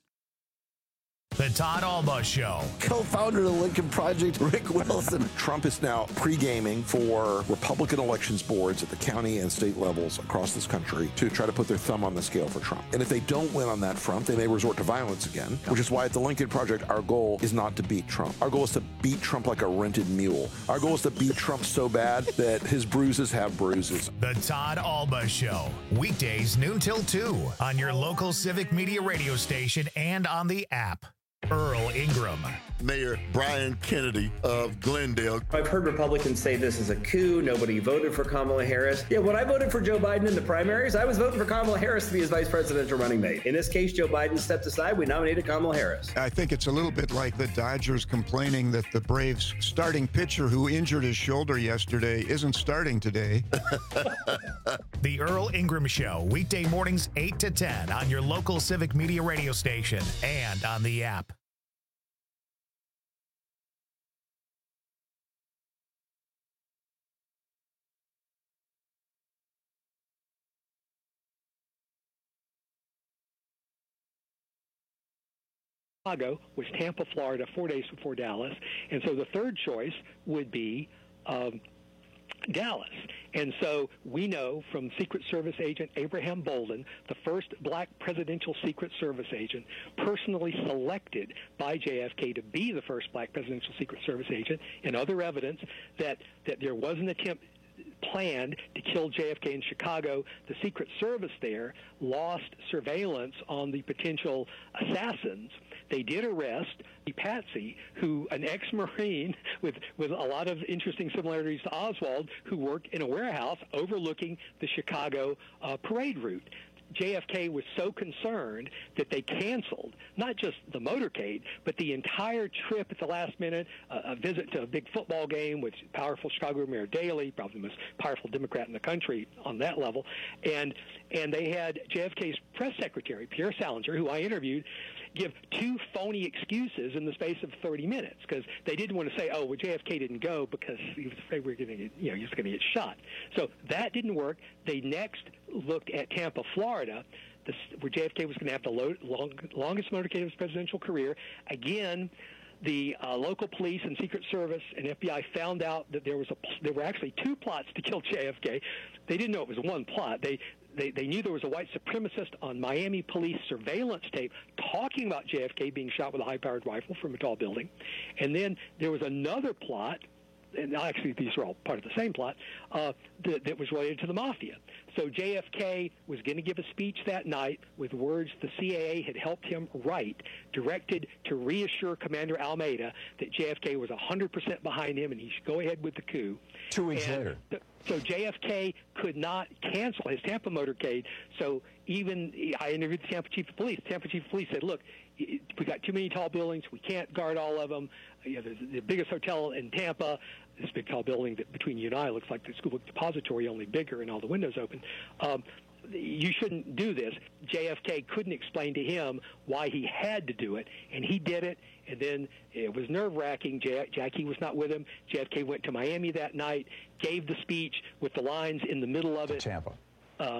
The Todd Alba Show. Co-founder of the Lincoln Project, Rick Wilson. Trump is now pre-gaming for Republican elections boards at the county and state levels across this country to try to put their thumb on the scale for Trump. And if they don't win on that front, they may resort to violence again, which is why at the Lincoln Project, our goal is not to beat Trump. Our goal is to beat Trump like a rented mule. Our goal is to beat Trump so bad that his bruises have bruises. The Todd Alba Show. Weekdays noon till two on your local Civic Media radio station and on the app. Earl Ingram. Mayor Brian Kennedy of Glendale. I've heard Republicans say this is a coup. Nobody voted for Kamala Harris. Yeah, when I voted for Joe Biden in the primaries, I was voting for Kamala Harris to be his vice presidential running mate. In this case, Joe Biden stepped aside. We nominated Kamala Harris. I think it's a little bit like the Dodgers complaining that the Braves starting pitcher who injured his shoulder yesterday isn't starting today. The Earl Ingram Show, weekday mornings eight to ten on your local Civic Media radio station and on the app. Chicago was Tampa, Florida, four days before Dallas. And so the third choice would be um, Dallas. And so we know from Secret Service agent Abraham Bolden, the first black presidential Secret Service agent, personally selected by J F K to be the first black presidential Secret Service agent, and other evidence that, that there was an attempt planned to kill J F K in Chicago. The Secret Service there lost surveillance on the potential assassins. They did arrest Patsy, who an ex-Marine with, with a lot of interesting similarities to Oswald, who worked in a warehouse overlooking the Chicago uh, parade route. J F K was so concerned that they canceled not just the motorcade, but the entire trip at the last minute, uh, a visit to a big football game with powerful Chicago Mayor Daley, probably the most powerful Democrat in the country on that level. And, and they had J F K's press secretary, Pierre Salinger, who I interviewed, give two phony excuses in the space of thirty minutes, because they didn't want to say, oh, well, J F K didn't go because he was afraid we were going to get, you know, he was going to get shot. So that didn't work. They next looked at Tampa, Florida, the, where J F K was going to have the low, long, longest motorcade of his presidential career. Again, the uh, local police and Secret Service and F B I found out that there was a there were actually two plots to kill J F K. They didn't know it was one plot. They They, they knew there was a white supremacist on Miami police surveillance tape talking about J F K being shot with a high-powered rifle from a tall building. And then there was another plot, and actually these are all part of the same plot, uh, that, that was related to the mafia. So J F K was going to give a speech that night with words the C A A had helped him write, directed to reassure Commander Almeida that J F K was one hundred percent behind him and he should go ahead with the coup. Two weeks and later. The, So J F K could not cancel his Tampa motorcade. So even I interviewed the Tampa chief of police. The Tampa chief of police said, look, we got too many tall buildings. We can't guard all of them. You know, there's the biggest hotel in Tampa, this big tall building that between you and I looks like the school book depository, only bigger and all the windows open. Um, you shouldn't do this. J F K couldn't explain to him why he had to do it, and he did it. And then it was nerve-wracking. J- Jackie was not with him. J F K went to Miami that night, gave the speech with the lines in the middle of it. Tampa. Uh,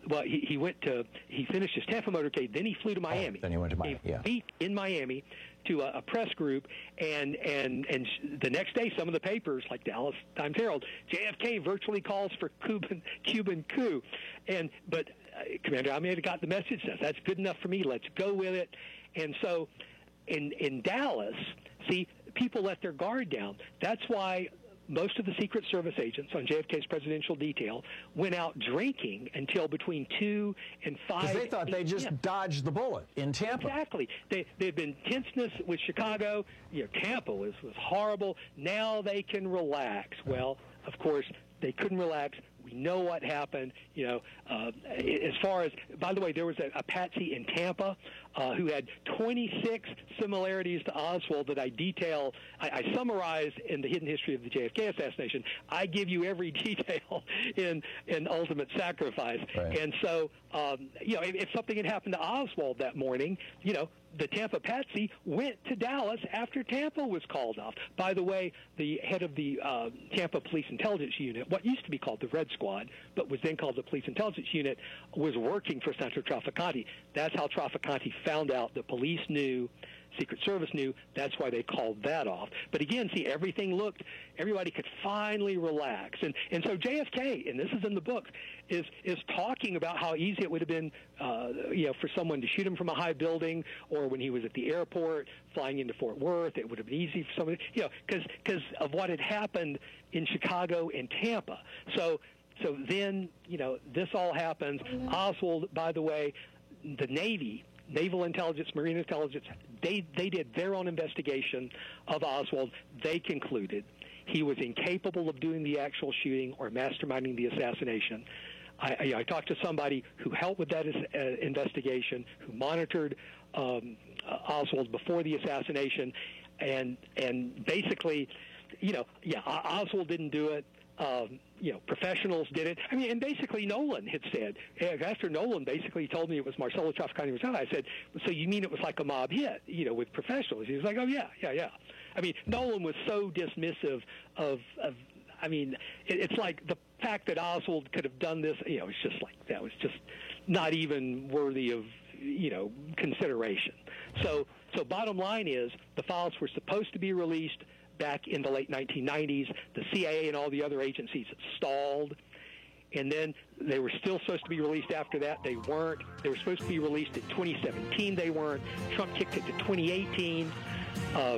well, he, he went to, he finished his Tampa motorcade, then he flew to Miami. Oh, then he went to Miami, a yeah. week in Miami to a, a press group, and, and, and the next day, some of the papers, like Dallas Times Herald, J F K virtually calls for Cuban, Cuban coup. And, but uh, Commander Almeida got the message, says, that's good enough for me, let's go with it. And so in, in Dallas, see, people let their guard down. That's why most of the Secret Service agents on J F K's presidential detail went out drinking until between two and five. Because they thought they just dodged the bullet in Tampa. Exactly. They, they've been tenseness with Chicago. You know, Tampa was, was horrible. Now they can relax. Well, of course, they couldn't relax. We know what happened. You know, uh, as far as, by the way, there was a, a patsy in Tampa uh, who had twenty-six similarities to Oswald that I detail. I, I summarize in the hidden history of the J F K assassination. I give you every detail in in Ultimate Sacrifice. Right. And so, um, you know, if, if something had happened to Oswald that morning, you know, the Tampa patsy went to Dallas after Tampa was called off. By the way, the head of the uh, Tampa Police Intelligence Unit, what used to be called the Red Squad, but was then called the Police Intelligence Unit, was working for Senator Traficante. That's how Traficante found out the police knew, Secret Service knew. That's why they called that off. But again, see, everything looked, everybody could finally relax. And and so J F K, and this is in the book, is is talking about how easy it would have been, uh, you know, for someone to shoot him from a high building, or when he was at the airport flying into Fort Worth, it would have been easy for somebody, you know, because because of what had happened in Chicago and Tampa. So so then, you know, this all happens. Oswald, by the way, the Navy, Naval Intelligence, Marine Intelligence, they, they did their own investigation of Oswald. They concluded he was incapable of doing the actual shooting or masterminding the assassination. I, I, I talked to somebody who helped with that uh, investigation, who monitored um, uh, Oswald before the assassination, and and basically, you know, yeah, Oswald didn't do it. Um, you know, professionals did it. I mean, and basically Nolan had said, after Nolan basically told me it was Marcello Traficante was out, I said, so you mean it was like a mob hit, you know, with professionals? He was like, oh, yeah, yeah, yeah. I mean, Nolan was so dismissive of, of I mean, it, it's like the fact that Oswald could have done this, you know, it's just like, that was just not even worthy of, you know, consideration. So, so bottom line is the files were supposed to be released back in the late nineteen nineties. The C I A and all the other agencies stalled, and then they were still supposed to be released after that. They weren't. They were supposed to be released in twenty seventeen. They weren't. Trump kicked it to twenty eighteen. Uh,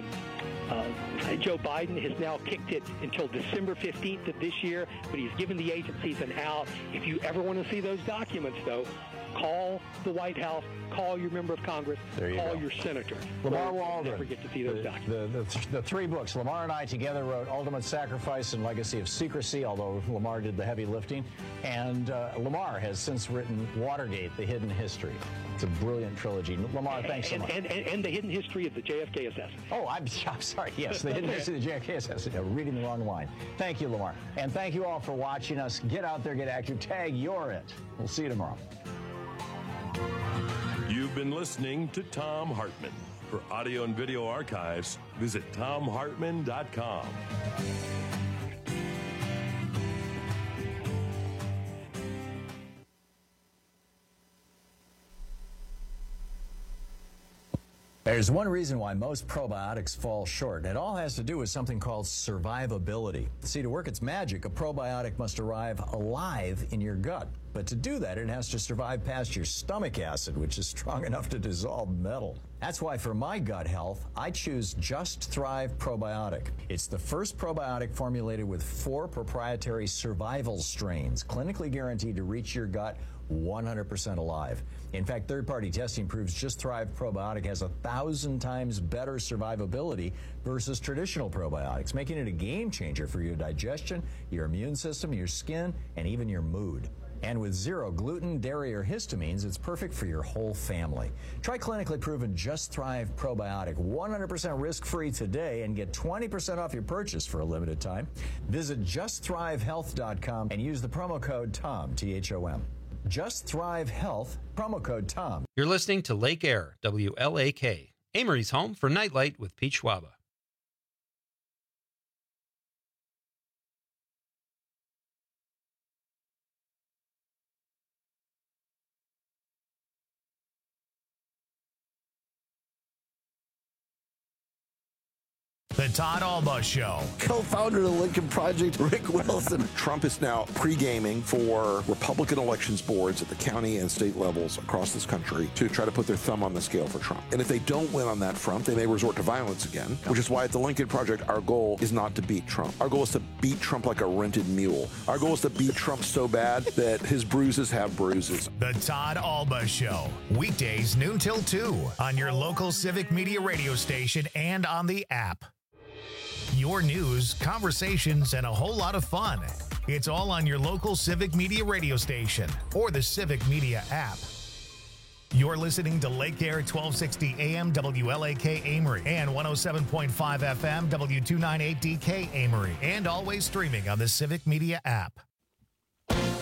uh, Joe Biden has now kicked it until December fifteenth of this year, but he's given the agencies an out. If you ever want to see those documents, though, call the White House, call your member of Congress, you call go. your senator. Lamar Waldron. Never get to see those the, documents. The, the, the three books. Lamar and I together wrote Ultimate Sacrifice and Legacy of Secrecy, although Lamar did the heavy lifting. And uh, Lamar has since written Watergate, The Hidden History. It's a brilliant trilogy. Lamar, thanks so and, much. And, and, and the hidden history of the J F K assassination. Oh, I'm, I'm sorry. Yes, the hidden history of the J F K assassination. I'm reading the wrong line. Thank you, Lamar. And thank you all for watching us. Get out there, get active. Tag You're It. We'll see you tomorrow. You've been listening to Thom Hartmann. For audio and video archives, visit thom hartmann dot com. There's one reason why most probiotics fall short. It all has to do with something called survivability. See, to work its magic, a probiotic must arrive alive in your gut. But to do that, it has to survive past your stomach acid, which is strong enough to dissolve metal. That's why for my gut health, I choose Just Thrive Probiotic. It's the first probiotic formulated with four proprietary survival strains, clinically guaranteed to reach your gut one hundred percent alive. In fact, third-party testing proves Just Thrive Probiotic has a thousand times better survivability versus traditional probiotics, making it a game changer for your digestion, your immune system, your skin, and even your mood. And with zero gluten, dairy, or histamines, it's perfect for your whole family. Try clinically proven Just Thrive Probiotic one hundred percent risk-free today and get twenty percent off your purchase for a limited time. Visit just thrive health dot com and use the promo code TOM, T H O M. Just Thrive Health, promo code TOM. You're listening to Lake Air, W L A K, Amory's home for Nightlight with Pete Schwaba. The Todd Alba Show. Co-founder of the Lincoln Project, Rick Wilson. Trump is now pre-gaming for Republican elections boards at the county and state levels across this country to try to put their thumb on the scale for Trump. And if they don't win on that front, they may resort to violence again, which is why at the Lincoln Project, our goal is not to beat Trump. Our goal is to beat Trump like a rented mule. Our goal is to beat Trump so bad that his bruises have bruises. The Todd Alba Show. Weekdays noon till two on your local Civic Media radio station and on the app. Your news, conversations, and a whole lot of fun. It's all on your local Civic Media radio station or the Civic Media app. You're listening to Lake Air twelve sixty A M W L A K Amory and one oh seven point five F M W two ninety-eight D K Amory, and always streaming on the Civic Media app.